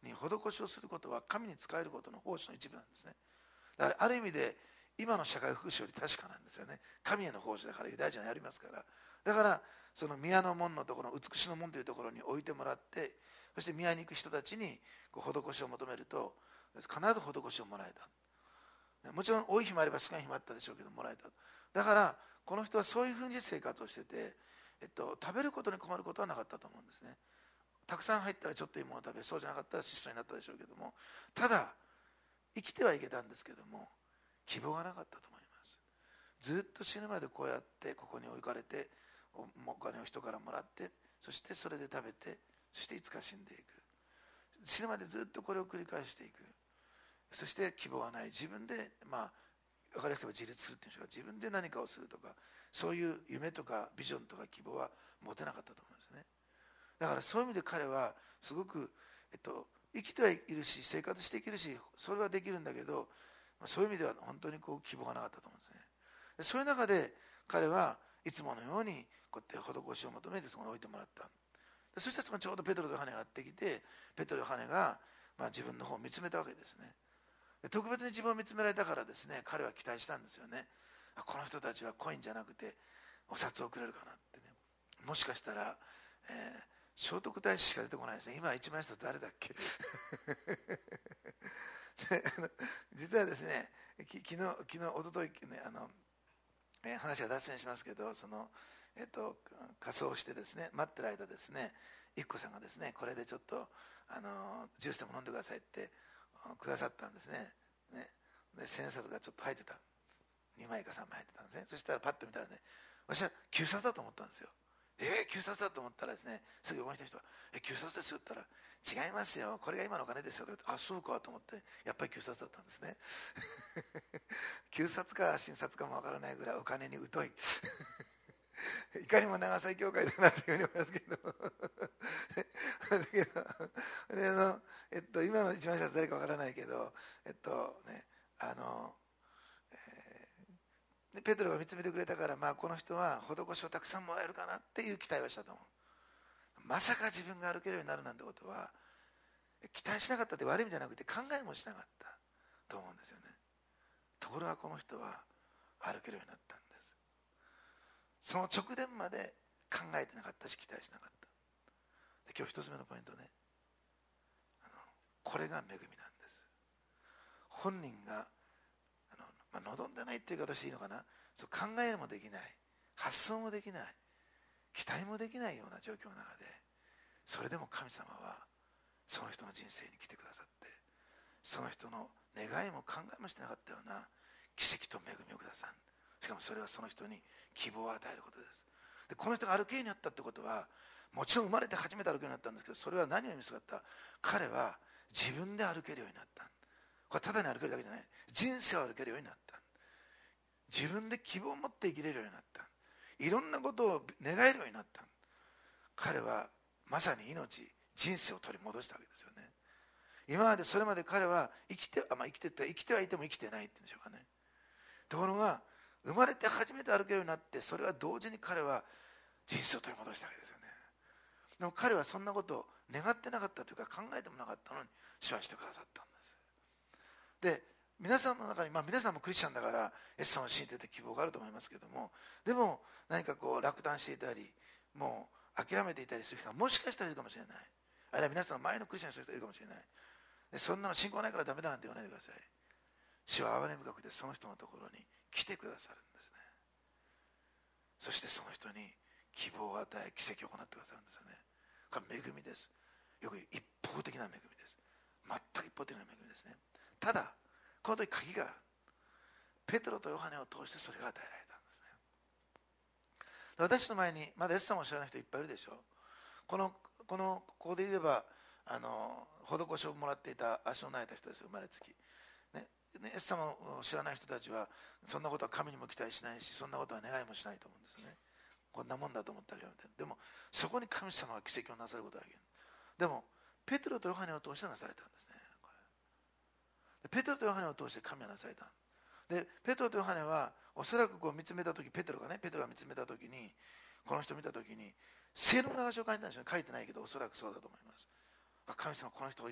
に施しをすることは神に仕えることの奉仕の一部なんですね。だからある意味で今の社会福祉より確かなんですよね。神への奉仕だからユダヤ人はやりますから。だからその宮の門のところ、美しの門というところに置いてもらって、そして宮に行く人たちにこう施しを求めると必ず施しをもらえた。もちろん多い日もあれば少ない日もあったでしょうけどもらえた。だからこの人はそういうふうに生活をしてて、えっと、食べることに困ることはなかったと思うんですね。たくさん入ったらちょっといいものを食べ、そうじゃなかったら質素になったでしょうけども、ただ生きてはいけたんですけども希望がなかったと思います。ずっと死ぬまでこうやってここに置かれてお金を人からもらって、そしてそれで食べて、そしていつか死んでいく。死ぬまでずっとこれを繰り返していく。そして希望はない。自分でまあ分かりやすく言えば自立するっていうんでしょうか、自分で何かをするとか、そういう夢とかビジョンとか希望は持てなかったと思うんですね。だからそういう意味で彼はすごく、えっと、生きてはいるし生活していけるし、それはできるんだけど、そういう意味では本当にこう希望がなかったと思うんですね。でそういう中で彼はいつものようにこうやって施しを求めてそこに置いてもらった。でそしてそこにちょうどペテロとヨハネがやってきて、ペテロとヨハネが、まあ、自分の方を見つめたわけですね。で特別に自分を見つめられたからですね、彼は期待したんですよね。この人たちはコインじゃなくてお札をくれるかなってね。もしかしたら、えー、聖徳太子しか出てこないですね。今一万円札誰だっけ実はですね、き昨日昨日一昨日ね、あの、えー、話が脱線しますけど、そのえっと仮装してですね待ってる間ですね、一子さんがですね、これでちょっとあのジュースでも飲んでくださいってくださったんですね。ねで千円札がちょっと入ってた、にまいかさんまい入ってたんですね。そしたらパッと見たらね、私は旧札だと思ったんですよ。えー、旧札だと思ったらですね、すぐ横にした人は「え旧札ですよ」って言ったら「違いますよ、これが今のお金ですよ」って言って「あそうか」と思って、やっぱり旧札だったんですね旧札か新札かもわからないぐらいお金に疎いいかにも長崎教会だなというふうに思いますけどだけどであの、えっと、今の一万円札誰かわからないけど、えっとねあの、えー、でペテロが見つめてくれたから、まあ、この人は施しをたくさんもらえるかなっていう期待はしたと思う。まさか自分が歩けるようになるなんてことは期待しなかったって悪い意味じゃなくて考えもしなかったと思うんですよね。ところがこの人は歩けるようになったんです。その直前まで考えてなかったし期待しなかった。で今日一つ目のポイントね、あのこれが恵みなんです。本人があの、まあ、望んでないっていう言い方していいのかな、そう考えるもできない、発想もできない、期待もできないような状況の中で、それでも神様はその人の人生に来てくださって、その人の願いも考えもしてなかったような奇跡と恵みをくださる。しかもそれはその人に希望を与えることです。でこの人が歩けるようになったってことは、もちろん生まれて初めて歩けるようになったんですけど、それは何を意味するか。彼は自分で歩けるようになった。これただに歩けるだけじゃない、人生を歩けるようになった。自分で希望を持って生きれるようになった。いろんなことを願えるようになった。彼はまさに命、人生を取り戻したわけですよね。今までそれまで彼は生きて、あ、まあ、生きてて生きてはいても生きてないって言うんでしょうかね。ところが生まれて初めて歩けるようになって、それは同時に彼は人生を取り戻したわけですよね。でも彼はそんなことを願ってなかったというか考えてもなかったのに主はしてくださったんです。で皆さんの中に、まあ、皆さんもクリスチャンだからイエス様を信じてて希望があると思いますけども、でも何かこう落胆していたりもう諦めていたりする人はもしかしたらいるかもしれない。あるいは皆さんの前のクリスチャンの人がいるかもしれない。でそんなの信仰ないからダメだなんて言わないでください。主は憐れみ深くてその人のところに来てくださるんですね。そしてその人に希望を与え奇跡を行ってくださるんですよね。これ恵みです。よく言う一方的な恵みです。全く一方的な恵みですね。ただこの時鍵がある。ペテロとヨハネを通してそれが与えられたんですね。私の前にまだイエス様を知らない人いっぱいいるでしょう。このこのここで言えばあの施しをもらっていた足の泣いた人です。生まれつきね。イエス様を知らない人たちはそんなことは神にも期待しないし、そんなことは願いもしないと思うんですよね。こんなもんだと思ってあげるみたいな。でもそこに神様が奇跡をなさることがある。でもペテロとヨハネを通してなされたんですね。ペテロとヨハネを通して神はなされた。でペテロとヨハネはおそらくこう見つめた時、ペテロがねペテロが見つめた時に、この人を見た時に聖霊の流しを感じたんでしょうね。書いてないけどおそらくそうだと思います。神様この人を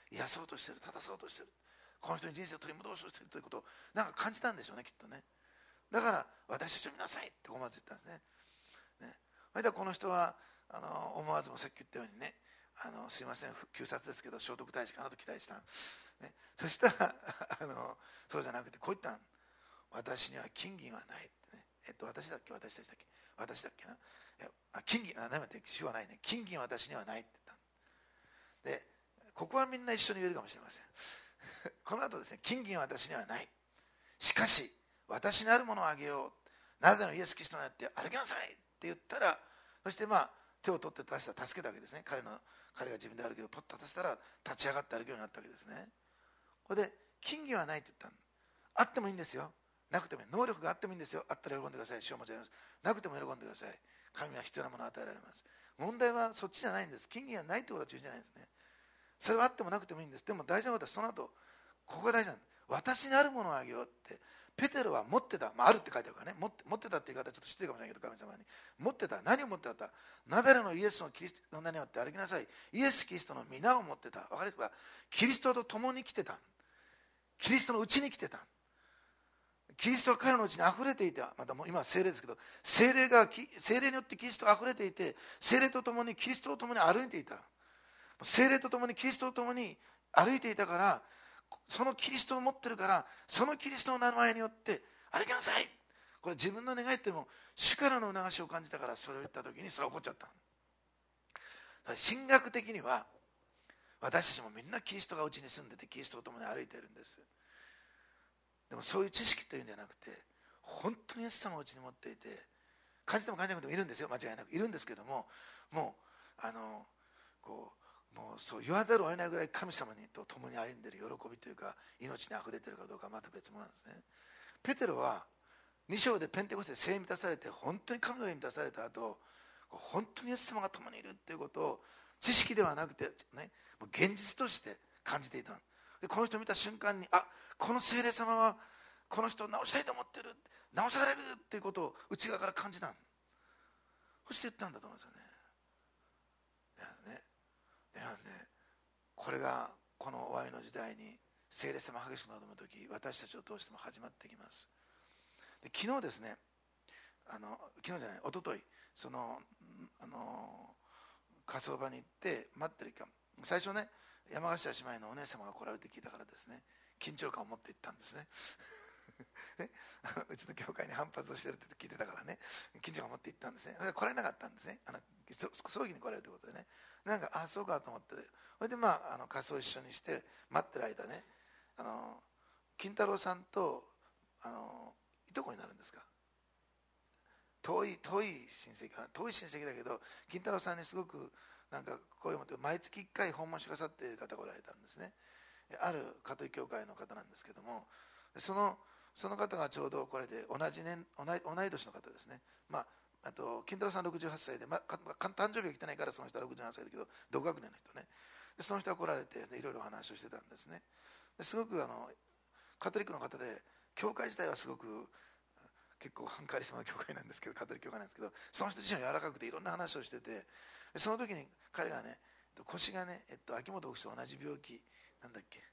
癒そうとしてる、正そうとしてる、この人に人生を取り戻そうとしてるということをなんか感じたんでしょうね、きっとね。だから私たちを見なさいって思わず言ったんですね。ね、それでこの人はあの思わずもさっき言ったようにね、あのすいません旧札ですけど聖徳太子かなと期待した、ね、そしたらあのそうじゃなくてこう言ったん、私には金銀はないってね、えっと私だっけ私たちだっけ私だっけな、いやあ金銀あ何待って主はないね、金銀は私にはないって言ったんで、ここはみんな一緒に言えるかもしれませんこの後ですね、金銀は私にはない、しかし私にあるものをあげよう、なぜのイエス・キリストになって歩きなさいって言ったら、そしてまあ手を取って出したら助けたわけですね。彼の彼が自分で歩けるポッと立たせたら立ち上がって歩けるようになったわけですね。これで金銀はないって言ったの。あってもいいんですよ、なくてもいい、能力があってもいいんですよ、あったら喜んでください、主を持ち上げます。なくても喜んでください、神は必要なものを与えられます。問題はそっちじゃないんです。金銀はないってことは中心じゃないんですね。それはあってもなくてもいいんです。でも大事なことはその後、ここが大事なんです。私にあるものをあげようってペテロは持ってた、まあ、あるって書いてあるからね、持って持ってたって言い方はちょっと失礼かもしれないけど、神様に持ってた、何を持ってた、ナザレのイエスのキリストの名によって歩きなさい、イエス・キリストの皆を持ってた。分かりますか？キリストと共に来てた、キリストのうちに来てた、キリストは彼のうちにあふれていた。またもう今は聖霊ですけど、聖霊が聖霊によってキリストがあふれていて、聖霊と共にキリストと共に歩いていた、聖霊と共にキリストと共に歩いていたから、そのキリストを持ってるから、そのキリストの名前によって歩きなさい、これ自分の願いっていうのも主からの促しを感じたから、それを言った時にそれが起こっちゃった。神学的には私たちもみんなキリストがうちに住んでてキリストと共に歩いているんです。でもそういう知識というんじゃなくて、本当にイエス様をうちに持っていて、感じても感じなくてもいるんですよ、間違いなくいるんですけども、もうあのこうもうそう言わざるを得ないぐらい神様にと共に歩んでいる喜びというか、命にあふれているかどうかはまた別物なんですね。ペテロはに章でペンテコステで聖霊に満たされて、本当に神の霊に満たされた後、本当にイエス様が共にいるということを知識ではなくて、ね、もう現実として感じていた。でこの人を見た瞬間に、あ、この聖霊様はこの人を治したいと思ってる、治されるっていうことを内側から感じた。そして言ったんだと思うんですよね。いやねいやね、これがこの終わりの時代に聖霊様が激しく望むとき、私たちを通しても始まってきます。で昨日ですね、あの昨日じゃない、一昨日そのあの火葬場に行って待ってるか、最初ね、山頭姉妹のお姉様が来られて聞いたからですね、緊張感を持って行ったんですねね、うちの教会に反発をしてるって聞いてたからね、緊張感を持って行ったんですね。来られなかったんですね、あの葬儀に来られるということでね、なんかあそうかと思って、それでまああの火葬を一緒にして待ってる間ね、あの金太郎さんとあのいとこになるんですか、遠い遠い親戚かな、遠い親戚だけど金太郎さんにすごくなんか声を持って毎月いっかい訪問してくださっている方がおられたんですね。あるカトリック教会の方なんですけども、そのその方がちょうどこれで同じ年同い同い年の方ですね。まああと金太郎さんろくじゅうはっさいで、まあ、誕生日が来てないからその人はろくじゅうはっさいだけど同学年の人ね。でその人が来られていろいろお話をしてたんですね。ですごくあのカトリックの方で、教会自体はすごく結構反カリスマの教会なんですけど、カトリック教会なんですけど、その人自身は柔らかくていろんな話をしてて、その時に彼がね、腰がね、えっと、秋元牧師と同じ病気なんだっけ、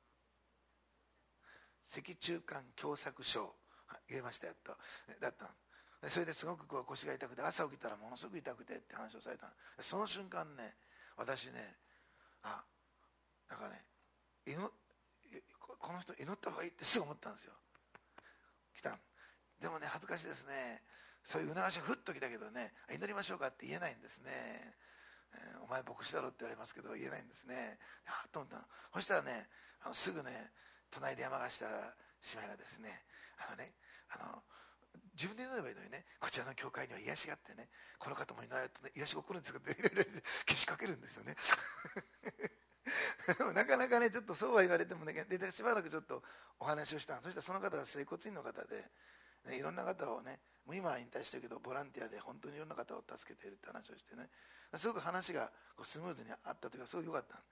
脊柱管狭窄症言えました、やっとだったの。それですごくこう腰が痛くて、朝起きたらものすごく痛くてって話をされたの。その瞬間ね、私ね、あ、なんかね、祈この人祈った方がいいってすぐ思ったんですよ。来たんでもね、恥ずかしいですね、そういう促しがふっと来たけどね、祈りましょうかって言えないんですね。えー、お前牧師だろって言われますけど言えないんですね。はっと思ったの。そしたらね、あのすぐね、隣で山頭姉妹がですね、あのね、あの自分で祈ればいいのにね、こちらの教会には癒しがあってね、この方も祈られると、ね、癒しが起こるんですけど、いろいろけしかけるんですよねでもなかなかね、ちょっとそうは言われてもね、でしばらくちょっとお話をしたの。そしたらその方が整骨院の方で、ね、いろんな方をね、もう今は引退してるけどボランティアで本当にいろんな方を助けているって話をしてね、すごく話がこうスムーズにあったというか、すごく良かった。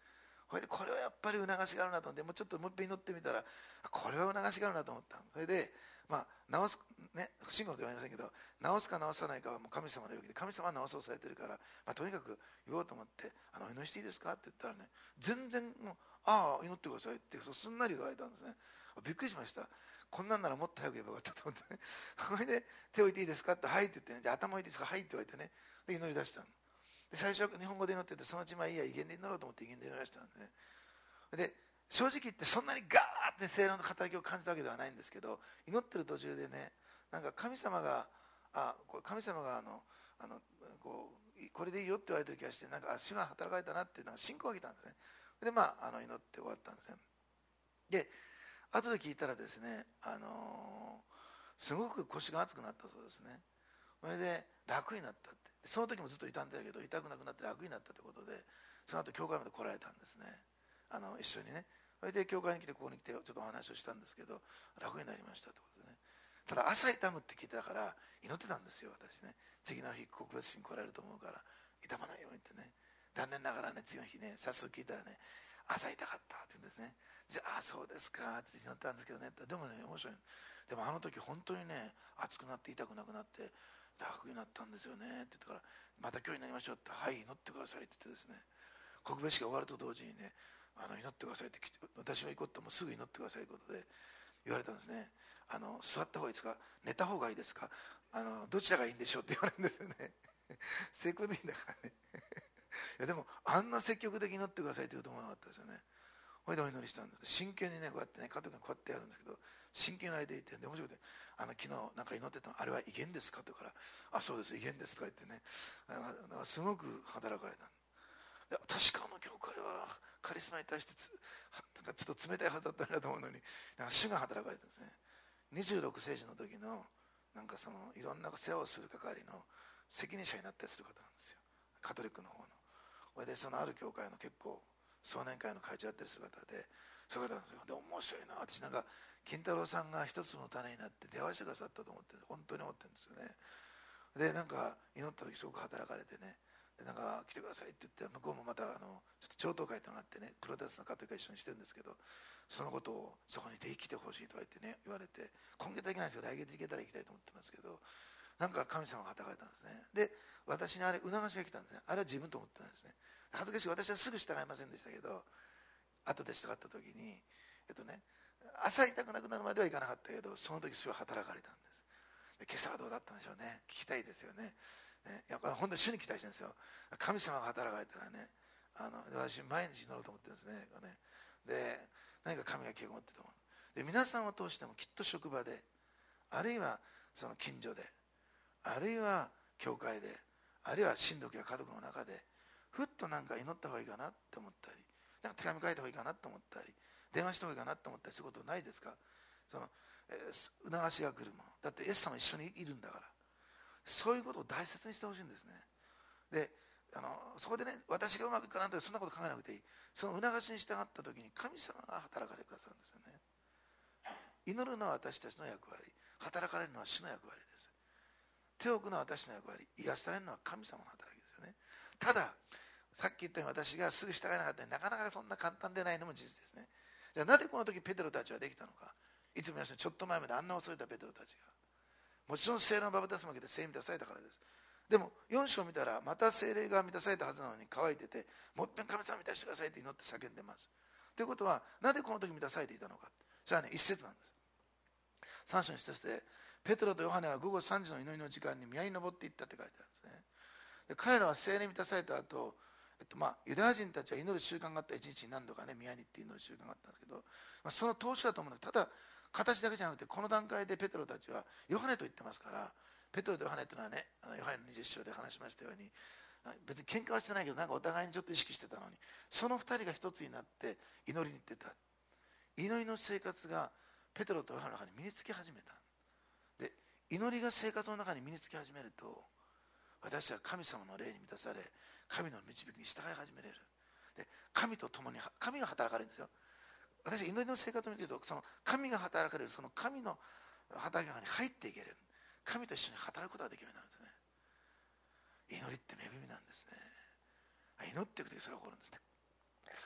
それでこれはやっぱり促しがあるなと思って、もうちょっともう一遍祈ってみたら、これは促しがあるなと思った。それで、まあ、直す、ね、不信号とは言いませんけど、直すか直さないかはもう神様の領域で、神様は直そうされてるから、まあ、とにかく言おうと思って、あのお祈りしていいですかって言ったらね、全然もう、ああ、祈ってくださいってそうすんなり言われたんですね。びっくりしました。こんなんならもっと早く言えばよかったと思ってね。それで、手を置いていいですかって、はいって言ってね、じゃあ頭置いていいですか、はいって言われてね、で祈り出したの。で最初は日本語で祈ってて、そのうちまあいいや、威厳で祈ろうと思って威厳で祈り出したんでね。で正直言ってそんなにガーって聖霊の働きを感じたわけではないんですけど、祈ってる途中でね、なんか神様があ神様があのあのこうこれでいいよって言われてる気がして、なんか主が働かれたなっていうのが信仰を上げたんですね。でまああの祈って終わったんですね。で後で聞いたらですね、あのー、すごく腰が熱くなったそうですね。それで楽になったって、その時もずっと痛んでたけど痛くなくなって楽になったということで、その後教会まで来られたんですね。あの一緒にね。それで教会に来てここに来てちょっとお話をしたんですけど、楽になりましたということでね。ただ朝痛むって聞いてたから祈ってたんですよ、私ね。次の日告別しに来られると思うから痛まないようにってね。残念ながらね、次の日ね、早速聞いたらね、朝痛かったって言うんですね。じゃあ、あそうですかって祈ったんですけどね。でもね、面白い。でもあの時本当にね、熱くなって痛くなくなって楽になったんですよねって言ったから、また今日になりましょうって、はい祈ってくださいって言ってですね、告別式が終わると同時にね、あの祈ってくださいって来て、私が行こうってもうすぐ祈ってくださいということで言われたんですね。あの座った方がいいですか、寝た方がいいですか、あのどちらがいいんでしょうって言われるんですよね。成功でいいんだからね。いやでもあんな積極的に祈ってくださいって言うと思わなかったですよね。それでお祈りしたんです。真剣にね、こうやってね、加藤君こうやってやるんですけど、真剣に相手いて、で面白くて、あの昨日なんか祈ってたの、あれは威厳ですかって言うから、あそうです威厳ですとか言ってね、だからすごく働かれた。で確かあの教会はカリスマに対してつなんかちょっと冷たいはずだったなと思うのに、なんか主が働かれてるんですね。にじゅうろく聖女の時のなんかそのいろんな世話をする係の責任者になったりする方なんですよ、カトリックの方の。それでそのある教会の結構壮年会の会長やったりする方で、そういう方なんですよ。で面白いな、私なんか金太郎さんが一つの種になって出会わせてくださったと思って本当に思ってるんですよね。でなんか祈った時すごく働かれてね、でなんか来てくださいって言って、向こうもまたあのちょっと長祷会というのがあってね、プロテスタントの方が一緒にしてるんですけど、そのことをそこにぜひ来てほしいとか言ってね言われて、今月は行けないですけど来月行けたら行きたいと思ってますけど、なんか神様が働かれたんですね。で私にあれ促しが来たんですね。あれは自分と思ってたんですね。恥ずかしい、私はすぐ従いませんでしたけど、後で従った時にえっとね朝痛くなくなるまではいかなかったけど、その時すごい働かれたんです。で今朝はどうだったんでしょうね、聞きたいですよね。ね、やっぱり本当に主に期待してるんですよ。神様が働かれたらね、あの私毎日祈ろうと思ってるんですね。で何か神が気が持ってると思う。で皆さんを通してもきっと職場で、あるいはその近所で、あるいは教会で、あるいは親族や家族の中でふっとなんか祈った方がいいかなって思ったり、なんか手紙書いた方がいいかなと思ったり、電話した方がいいかなと思ったりすることないですか。その、えー、促しが来るものだって、イエス様一緒にいるんだから、そういうことを大切にしてほしいんですね。であのそこでね、私がうまくいくかなんてそんなこと考えなくていい。その促しに従った時に神様が働かれてくださるんですよね。祈るのは私たちの役割、働かれるのは主の役割です。手を置くのは私の役割、癒されるのは神様の働きですよね。たださっき言ったように、私がすぐ従えなかったのでなかなかそんな簡単でないのも事実ですね。じゃあなぜこの時ペテロたちはできたのか。いつも言いますように、ちょっと前まであんな恐れたペテロたちが、もちろん聖霊のバプテスマを受けて聖霊に満たされたからです。でもよん章を見たらまた聖霊が満たされたはずなのに乾いてて、もっぺん神様満たしてくださいって祈って叫んでます。ということはなぜこの時満たされていたのか。それはね、一節なんです。さん章の一節で、ペテロとヨハネは午後さんじの祈りの時間に宮に登っていったって書いてあるんですね。で彼らは聖霊に満たされた後、えっとまあ、ユダヤ人たちは祈る習慣があった。一日に何度かね宮に行って祈る習慣があったんですけど、まあ、その投資だと思うんだけど、ただ形だけじゃなくて、この段階でペテロたちはヨハネと言ってますから、ペテロとヨハネというのはね、あのヨハネのにじゅっ章で話しましたように、別に喧嘩はしてないけど、なんかお互いにちょっと意識してたのに、そのふたりが一つになって祈りに行ってた。祈りの生活がペテロとヨハネの中に身につき始めた。で祈りが生活の中に身につき始めると、私は神様の霊に満たされ、神の導きに従い始めれる。で神と共に神が働かれるんですよ。私は祈りの生活を見ていると、その神が働かれる、その神の働きの中に入っていけれる。神と一緒に働くことができるようになるんですね。祈りって恵みなんですね。祈っていくときそれが起こるんですね。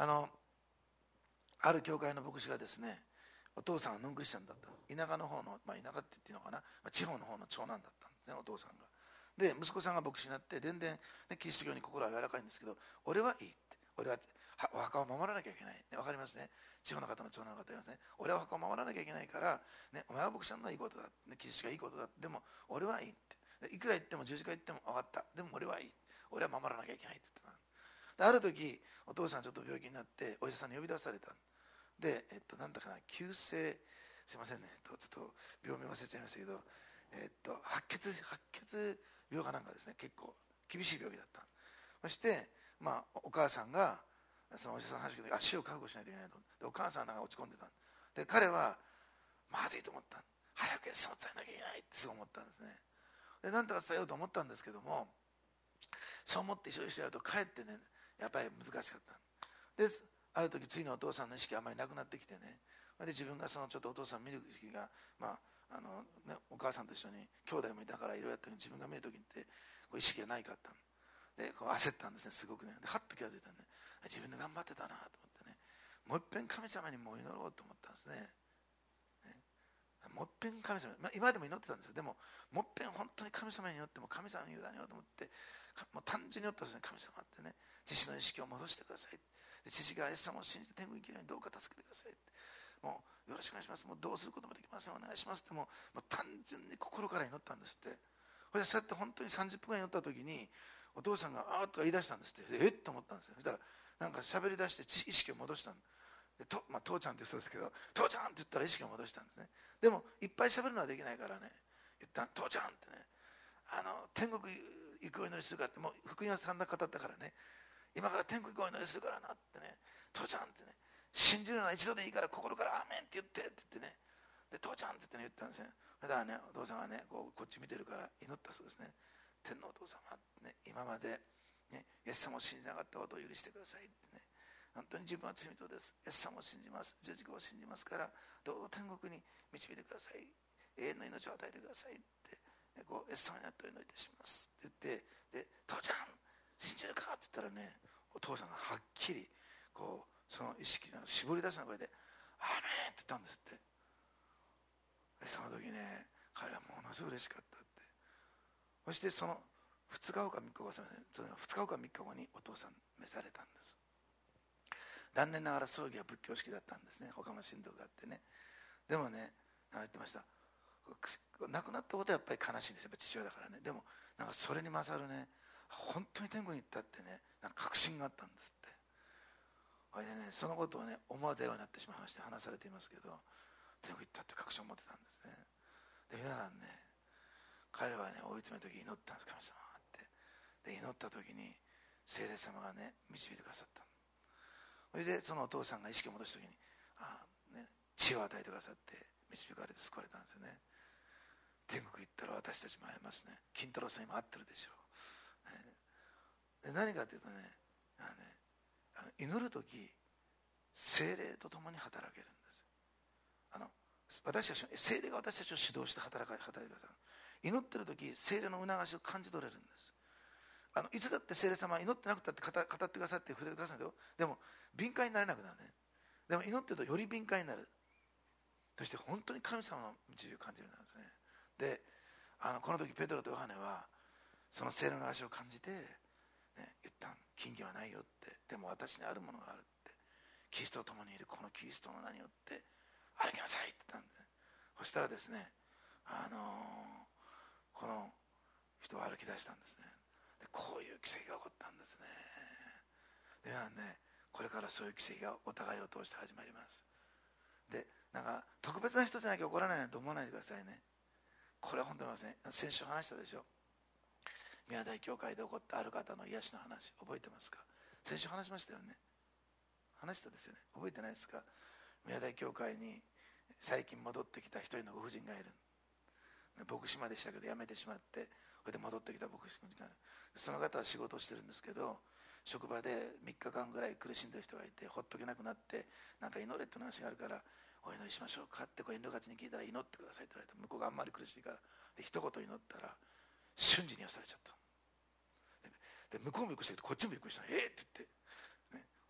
あのある教会の牧師がですね、お父さんはノンクリスチャンだった。田舎の方の、まあ、田舎って言っていいのかな、まあ、地方の方の長男だったんですね、お父さんが。で息子さんが牧師になって全然、ね、キリスト教に心は柔らかいんですけど、俺はいいって、俺はお墓を守らなきゃいけない、ね、分かりますね。地方の方の長男の方いますね。俺はお墓を守らなきゃいけないから、ね、お前は牧師さんのいいことだ、ね、キリスト教がいいことだ、でも俺はいいって、いくら言っても十字架言っても分かった、でも俺はいい、俺は守らなきゃいけないって言ってた。である時お父さんちょっと病気になってお医者さんに呼び出された。で、えっと、なんだかな、急性、すいませんね、ちょっと病名忘れちゃいましたけど、えっと、白血白血病かなんかですね、結構厳しい病気だった。そして、まあ、お母さんがそのお医者さんの話を聞いて、死を覚悟しないといけないと。でお母さんなんか落ち込んでた。で彼はまずいと思った。早く餌を伝えなきゃいけないってすごい思ったんですね。でなんとか伝えようと思ったんですけども、そう思って一緒にしてやるとかえってね、やっぱり難しかった。である時次のお父さんの意識があまりなくなってきてね、で自分がそのちょっとお父さんを見る時期が、まああのね、お母さんと一緒に兄弟もいたからいろいろやったけど、自分が見る時ってこう意識がないかったで、こう焦ったんですね、すごくね。ではっと気が付いたんで、自分で頑張ってたなと思ってね、もう一遍神様にもう祈ろうと思ったんですね。ね、もう一遍神様、まあ、今でも祈ってたんですよ。でももう一遍本当に神様に祈っても神様に委ねようと思って、もう単純に祈ったんですね。神様ってね、父の意識を戻してください。で父がイエス様を信じて天国に行けるようにどうか助けてくださいって、もうよろしくお願いします、もうどうすることもできません、お願いしますって、もう、もう単純に心から祈ったんですって。それでそうやって本当にさんじゅっぷんぐらい祈った時にお父さんがあーっとか言い出したんですって。えっと思ったんですよ。そしたらなんか喋り出して意識を戻したんで、と、まあ、父ちゃんってそうですけど、父ちゃんって言ったら意識を戻したんですね。でもいっぱい喋るのはできないからね、言った父ちゃんってね、あの天国行くお祈りするからって、もう福音はそんな方だったからね、今から天国行くお祈りするからなってね、父ちゃんってね、信じるのは一度でいいから心からアーメンって言ってって言ってね、で父ちゃんって言って、ね、言ったんですね。だからね、お父さんがねこうこっち見てるから祈ったそうですね。天のお父様、ね、今まで、ね、イエス様を信じなかったことを許してくださいってね、本当に自分は罪人です、イエス様を信じます、十字架を信じますからどうぞ天国に導いてください、永遠の命を与えてくださいって、ね、こうイエス様になってお祈りいたしますって言って、で父ちゃん信じるかって言ったらね、お父さんがはっきりこうその意識が絞り出した声でアーメンって言ったんですって。その時ね、彼はものすごい嬉しかったって。そしてそのふつかごかみっかご、そのふつかごかみっかごにお父さん召されたんです。残念ながら葬儀は仏教式だったんですね。他の神道があってね。でもね、言ってました、亡くなったことはやっぱり悲しいんですよ、やっぱ父親だからね。でもなんかそれに勝るね、本当に天国に行ったってね、なんか確信があったんですって。それでね、そのことをね思わず笑顔になってしまいまして話されていますけど、天国行ったって確信を持ってたんですね。で皆さんね、彼はね追い詰めた時祈ったんです、神様って。で祈った時に聖霊様がね導いてくださった。それでそのお父さんが意識を戻した時にあ、ね、知を与えてくださって導かれて救われたんですよね。天国行ったら私たちも会えますね。金太郎さん今会ってるでしょう、ね、で何かというとね、あのねあの祈る時聖霊と共に働けるんです。あの私たち聖霊が私たちを指導して働か働いてください。祈ってる時聖霊の促しを感じ取れるんです。あのいつだって聖霊様は祈ってなくたって語語ってくださって触れてくださるんだよ。でも敏感になれなくなるね。でも祈ってるとより敏感になる。そして本当に神様の導きを感じるんですね。であのこの時ペテロとヨハネはその聖霊の足を感じて、ね、言ったん、金銀はないよって、でも私にあるものがあるって、キリストと共にいるこのキリストの名によって歩きなさいって言ったんで、そしたらですね、あのー、この人は歩き出したんですね。でこういう奇跡が起こったんですね。ではね、これからそういう奇跡がお互いを通して始まります。でなんか特別な人じゃなきゃ起こらないなんて思わないでくださいね。これは本当にますね。先週話したでしょ、宮台教会で起こったある方の癒しの話、覚えてますか？先週話しましたよね。話したですよね。覚えてないですか？宮台教会に最近戻ってきた一人のご婦人がいる。牧師までしたけど辞めてしまって、それで戻ってきた牧師がいる。その方は仕事をしてるんですけど、職場でみっかかんぐらい苦しんでる人がいて、ほっとけなくなって、なんか祈れって話があるからお祈りしましょうかってこう遠慮がちに聞いたら、祈ってくださいって言われた。向こうがあんまり苦しいから、で一言祈ったら瞬時に癒されちゃった。でで向こうもびっくりしたけどこっちもびっくりした。えー、って言って、ね、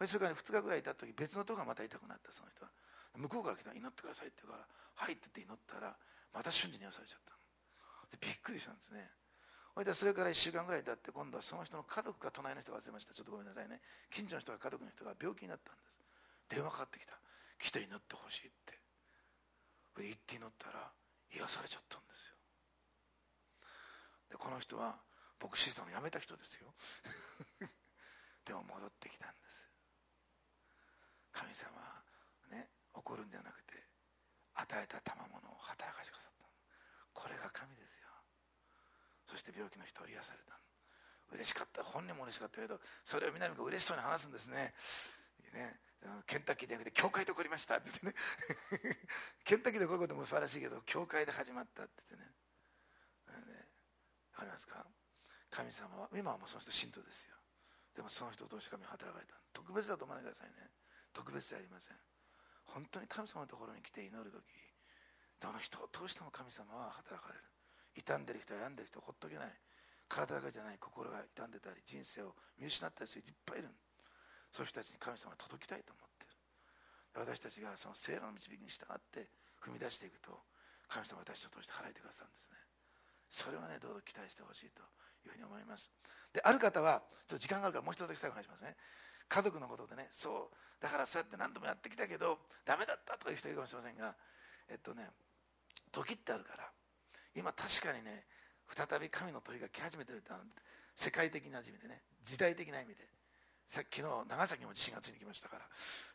それからふつかぐらいいた時別のとこがまた痛くなった。その人は向こうから来たら祈ってくださいって言うからはいって言って祈ったらまた瞬時に癒されちゃったのでびっくりしたんですね。それからいっしゅうかんぐらい経って今度はその人の家族か隣の人が忘れました、ちょっとごめんなさいね、近所の人が家族の人が病気になったんです。電話かかってきた。来て祈ってほしいって言って祈ったら癒されちゃったんですよ。でこの人は牧師したの辞めた人ですよでも戻ってきたんです。神様はね怒るんじゃなくて与えた賜物を働かしてくださった。これが神ですよ。そして病気の人を癒された。嬉しかった。本人も嬉しかったけどそれを南が嬉しそうに話すんですね。ねケンタッキーでなくて教会で起こりましたって言ってねケンタッキーで起こることも素晴らしいけど教会で始まったって言ってね。ねありますか。神様は今はもうその人信徒ですよ。でもその人を通して神は働かれた。特別だと思わないでくださいね。特別じゃありません。本当に神様のところに来て祈るときどの人を通しても神様は働かれる。傷んでる人や病んでる人をほっとけない。体だけじゃない心が傷んでたり人生を見失ったりする人いっぱいいる。そういう人たちに神様は届きたいと思っている。私たちがその聖霊の導きに従って踏み出していくと神様は私を通して払えてくださるんですね。それはねどうぞ期待してほしいというふうに思います。である方はちょっと時間があるからもう一つだけ最後に話しますね。家族のことでね、そうだからそうやって何度もやってきたけどダメだったとかいう人いるかもしれませんが、えっとね時ってあるから今確かにね再び神の時が来始めてるって世界的な意味でね時代的な意味でさっきの長崎も地震がついてきましたから、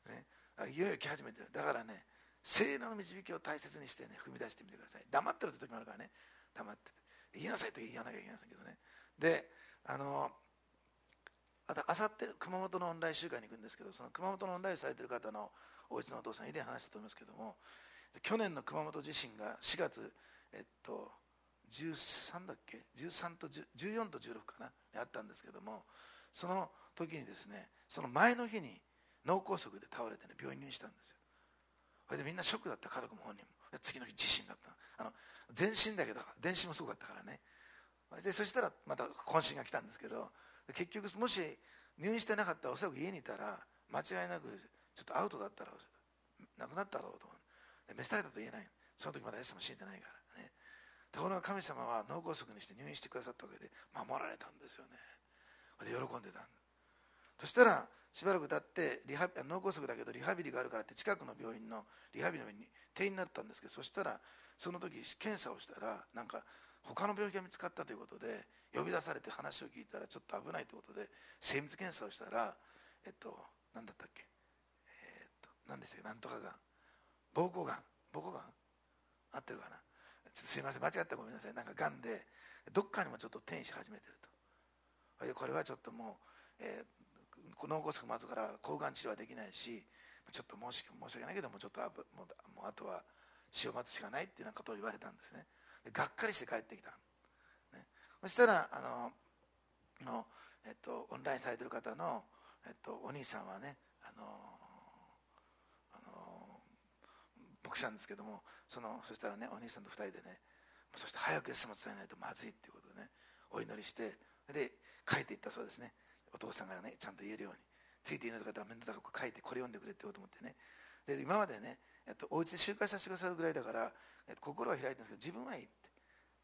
ね、いよいよ来始めてる。だからね聖霊の導きを大切にしてね踏み出してみてください。黙ってる時もあるからね、黙ってて言いなさいと言わなきゃいけませんけどね。であのあさって熊本のオンライン集会に行くんですけど、その熊本のオンラインされている方のお家のお父さん以前話したと思いますけども、去年の熊本地震がしがつ、えっと、じゅうさんだっけじゅうさんとじゅうよんとじゅうろくかなあったんですけども、その時にですねその前の日に脳梗塞で倒れてね病院入院したんですよ。それでみんなショックだった。家族も本人も。次の日地震だった。あの全身だけど電子もすごかったからね。でそしたらまた懇親が来たんですけど、結局もし入院してなかったらおそらく家にいたら間違いなくちょっとアウトだったら亡くなったろうと思う。召されたと言えない。その時まだイエス様死んでないからね。ところが神様は脳梗塞にして入院してくださったわけで守られたんですよね。で喜んでたん。そしたらしばらく経ってリハ脳梗塞だけどリハビリがあるからって近くの病院のリハビリの病院に転院になったんですけど、そしたらその時検査をしたらなんか他の病気が見つかったということで呼び出されて話を聞いたらちょっと危ないということで精密検査をしたらえっと何だったっけえー、っと何でしたっけなんとかがん膀胱がん膀胱がん合ってるかな、ちょっとすいません間違ったらごめんなさい。なんかがんでどっかにもちょっと転移し始めてると。これはちょっともう、えー、脳梗塞も後から抗がん治療はできないしちょっと申し申し訳ないけどもちょっともうもうあとは死を待つしかないっていうようなことを言われたんですね。でがっかりして帰ってきた、ね、そしたらあのの、えっと、オンラインされてる方の、えっと、お兄さんはねあのあの牧師なんですけども、そのそしたらねお兄さんとふたりでねそして早くイエス様を伝えないとまずいっていうことでねお祈りしてで書いていったそうですね。お父さんがねちゃんと言えるようについていない方は面倒高く書いてこれ読んでくれってこと思ってね。で今までね、えっと、お家で集会させてくださるぐらいだから、えっと、心は開いてるんですけど自分はいいって、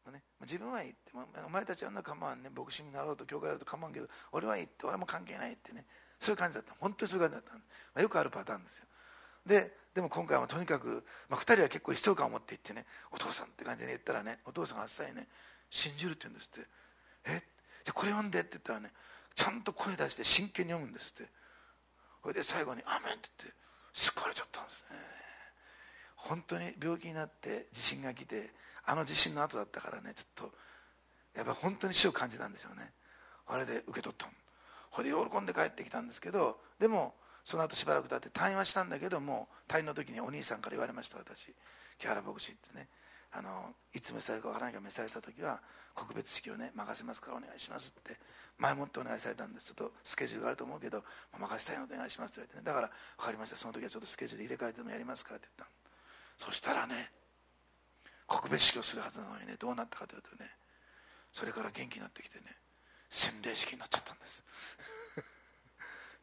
ね、自分はいいって、まあ、お前たちはあんな構わんね牧師になろうと教会やろうと構わんけど俺はいいって俺も関係ないってねそういう感じだった。本当にそういう感じだった、まあ、よくあるパターンですよ。ででも今回はとにかく、まあ、ふたりは結構悲壮感を持って言ってねお父さんって感じで言ったらねお父さんがあっさりね信じるって言うんですって。えじゃあこれ読んでって言ったらねちゃんと声出して真剣に読むんですって。それで最後にアーメンって言って救われちゃったんですね。本当に病気になって地震が来てあの地震の後だったからねちょっとやっぱ本当に死を感じたんですよね。あれで受け取ったの。それで喜んで帰ってきたんですけど、でもその後しばらく経って退院はしたんだけども退院の時にお兄さんから言われました。私木原牧師ってねあのいつ召されるかわからないから召された時は告別式をね任せますからお願いしますって前もってお願いされたんです。ちょっとスケジュールがあると思うけど、まあ、任せたいのでお願いしますって言われてね、だから分かりましたその時はちょっとスケジュール入れ替えてもやりますからって言ったの。そしたらね告別式をするはずなのにねどうなったかというとねそれから元気になってきてね洗礼式になっちゃったんです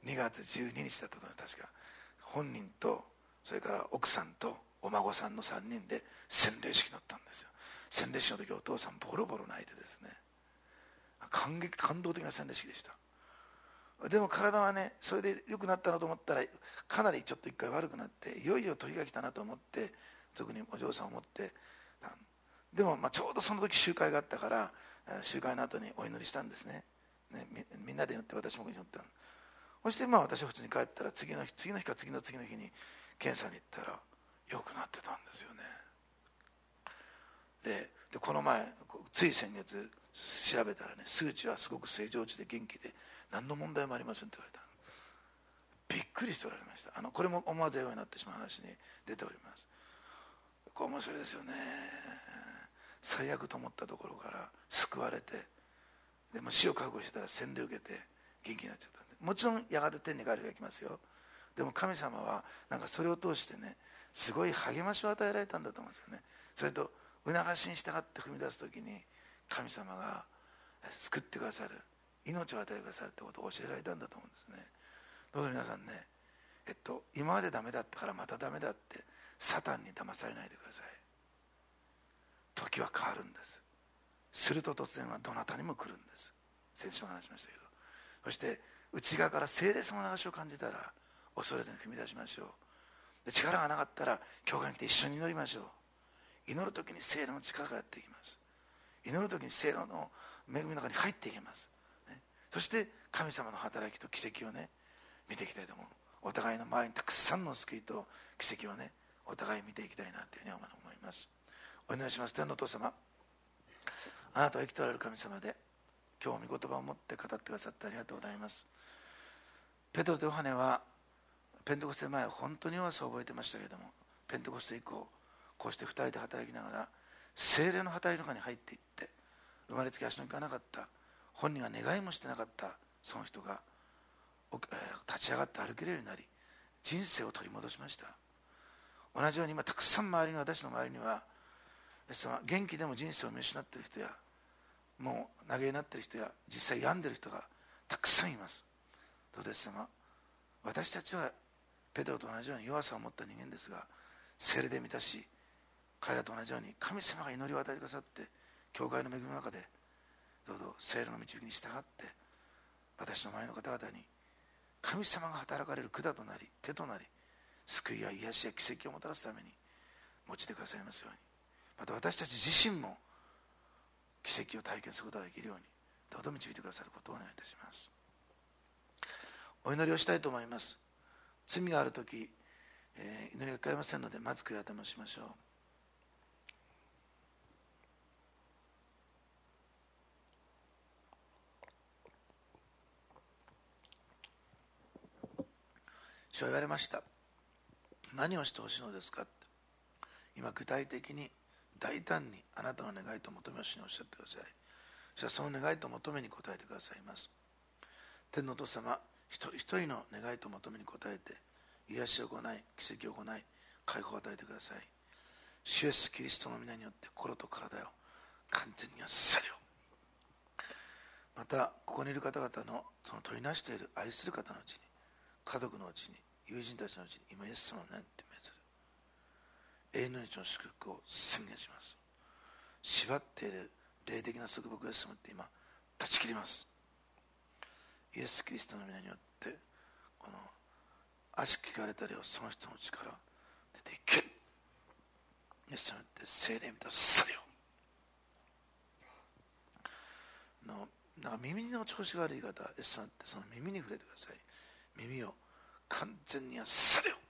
にがつじゅうににちだったと思います。確か本人とそれから奥さんとお孫さんのさんにんで洗礼式に乗ったんですよ。洗礼式の時お父さんボロボロ泣いてですね、感激感動的な洗礼式でした。でも体はね、それで良くなったのと思ったらかなりちょっと一回悪くなって、いよいよ時が来たなと思って、特にお嬢さんを思って、でもまあちょうどその時集会があったから、集会の後にお祈りしたんですね。ね、み, みんなで祈って私も祈った。そしてまあ私は普通に帰ったら、次の日次の日か次の次の日に検査に行ったら良くなってたんですよね。で, でこの前つい先月調べたらね、数値はすごく正常値で元気で何の問題もありませんって言われた。びっくりしておられました。あのこれも思わず笑顔になってしまう話に出ております。これ面白いですよね。最悪と思ったところから救われて、でも死を覚悟してたら洗礼を受けて元気になっちゃったんで、もちろんやがて天に帰る日が来ますよ。でも神様はなんかそれを通してね、すごい励ましを与えられたんだと思うんですよね。それと促しに従って踏み出す時に神様が救ってくださる、命を与えてくださるってことを教えられたんだと思うんですね。どうぞ皆さんね、えっと、今までダメだったからまたダメだってサタンに騙されないでください。時は変わるんです。すると突然はどなたにも来るんです。先週も話しましたけど、そして内側から聖霊様の流しを感じたら恐れずに踏み出しましょう。で力がなかったら教会に来て一緒に祈りましょう。祈る時に聖霊の力がやっていきます。祈る時に聖霊の恵みの中に入っていきます、ね、そして神様の働きと奇跡をね見ていきたいと思う。お互いの前にたくさんの救いと奇跡をねお互い見ていきたいなというふうに思います。お祈りします。天のお父様、あなたは生きておられる神様で、今日御言葉を持って語ってくださってありがとうございます。ペテロとヨハネはペンテコステ前本当に弱さを覚えてましたけれども、ペンテコステ以降こうしてふたりで働きながら聖霊の働きの中に入っていって、生まれつき足のいかなかった、本人が願いもしてなかったその人が立ち上がって歩けるようになり、人生を取り戻しました。同じように今たくさん周りに、私の周りには元気でも人生を見失っている人や、もう投げになっている人や、実際病んでいる人がたくさんいます。どうです様、私たちはペテロと同じように弱さを持った人間ですが、聖霊で満たし、彼らと同じように神様が祈りを与えてくださって、教会の恵みの中でどうぞ聖霊の導きに従って、私の前の方々に神様が働かれる管となり手となり、救いや癒しや奇跡をもたらすために用いてくださいますように、また私たち自身も奇跡を体験することができるようにどうぞ導いてくださることをお願いいたします。お祈りをしたいと思います。罪があるとき、えー、祈りが聞かれませんので、まず悔い改めをしましょう。主は言われました。何をしてほしいのですかって。今具体的に大胆にあなたの願いと求めをしにおっしゃってください。主はその願いと求めに応えてくださいます。天のお父様、一人一人の願いと求めに応えて、癒しを行い、奇跡を行い、解放を与えてください。主イエスキリストの皆によって心と体を完全に癒されよ。またここにいる方々のその取りなしている愛する方のうちに、家族のうちに、友人たちのうちに、今イエス様の名によって命ずる永遠の命の祝福を宣言します。縛っている霊的な束縛をイエス様って今断ち切ります。イエスキリストの皆によってこの足聞かれたりをその人の力出ていけ。イエス様によって聖霊満たされよ。のなんか耳の調子が悪い方、イエス様ってその耳に触れてください。耳を完全に癒されよ。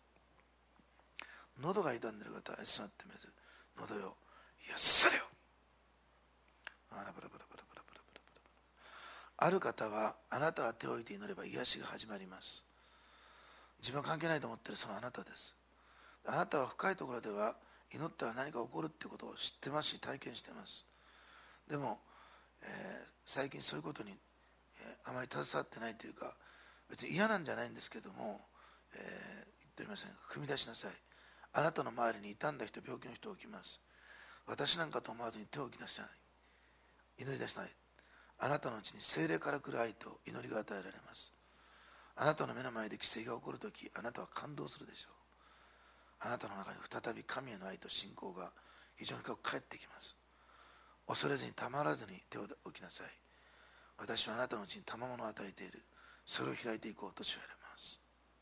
喉が痛んでいる方、イエス様ってめず喉よ癒されよ。あらばらばらばらばらばらばら。ある方はあなたが手を置いて祈れば癒しが始まります。自分は関係ないと思っているそのあなたです。あなたは深いところでは祈ったら何か起こるっていうことを知ってますし、体験しています。でも、えー、最近そういうことに、えー、あまり携わってないというか、別に嫌なんじゃないんですけども、えー、言っておりません。踏み出しなさい。あなたの周りに傷んだ人、病気の人を置きます。私なんかと思わずに手を置きなさい。祈り出しない。あなたのうちに聖霊から来る愛と祈りが与えられます。 あなたの目の前で奇跡が起こるとき、あなたは感動するでしょう。あなたの中に再び神への愛と信仰が非常に深く返ってきます。恐れずにたまらずに手を置きなさい。私はあなたのうちに賜物を与えている。それを開いていこうと言われます。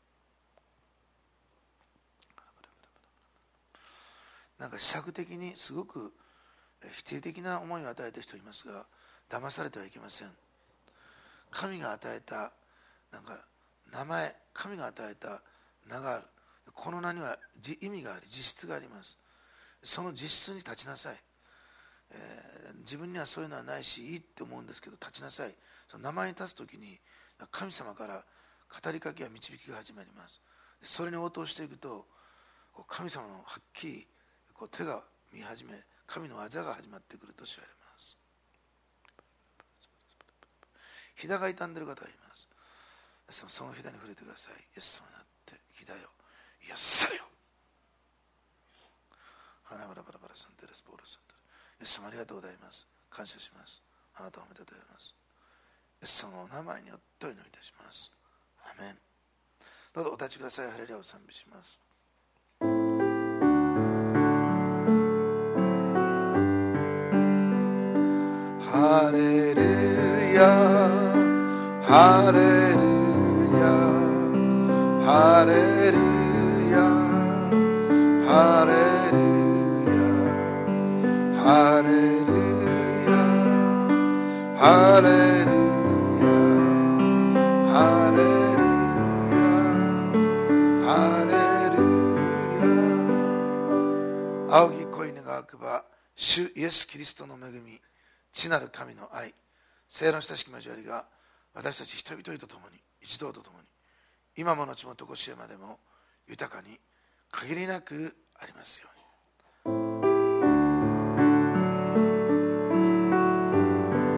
なんか視覚的にすごく否定的な思いを与えている人いますが、騙されてはいけません。神が与えたなんか名前、神が与えた名がある。この名には意味があり、実質があります。その実質に立ちなさい。えー、自分にはそういうのはないしいいって思うんですけど、立ちなさい。その名前に立つときに神様から語りかけや導きが始まります。それに応答していくと、神様のはっきりこう手が見始め、神の技が始まってくると知られます。ひだが傷んでいる方がいます。そのひだに触れてください。イエス様になって、ひだよ、イエス様よ。花バラバラバラサンテレスポールサンテレス。イエス様ありがとうございます。感謝します。あなたを褒めたたえます。イエス様のお名前によってお祈りいたします。アメン。どうぞお立ちください。ハレルヤを賛美します。ハレルヤ、ハレルヤ、ハレルヤ、ハレルヤ、ハレルヤ、ハレルヤ、ハレルヤ、ハレルヤ。仰ぎ恋願くば、主イエス・キリストの恵み、父なる神の愛、聖の親しき交わりが私たち人々と共に、一同と共に、今も後もとこしえまでも豊かに限りなくありますように。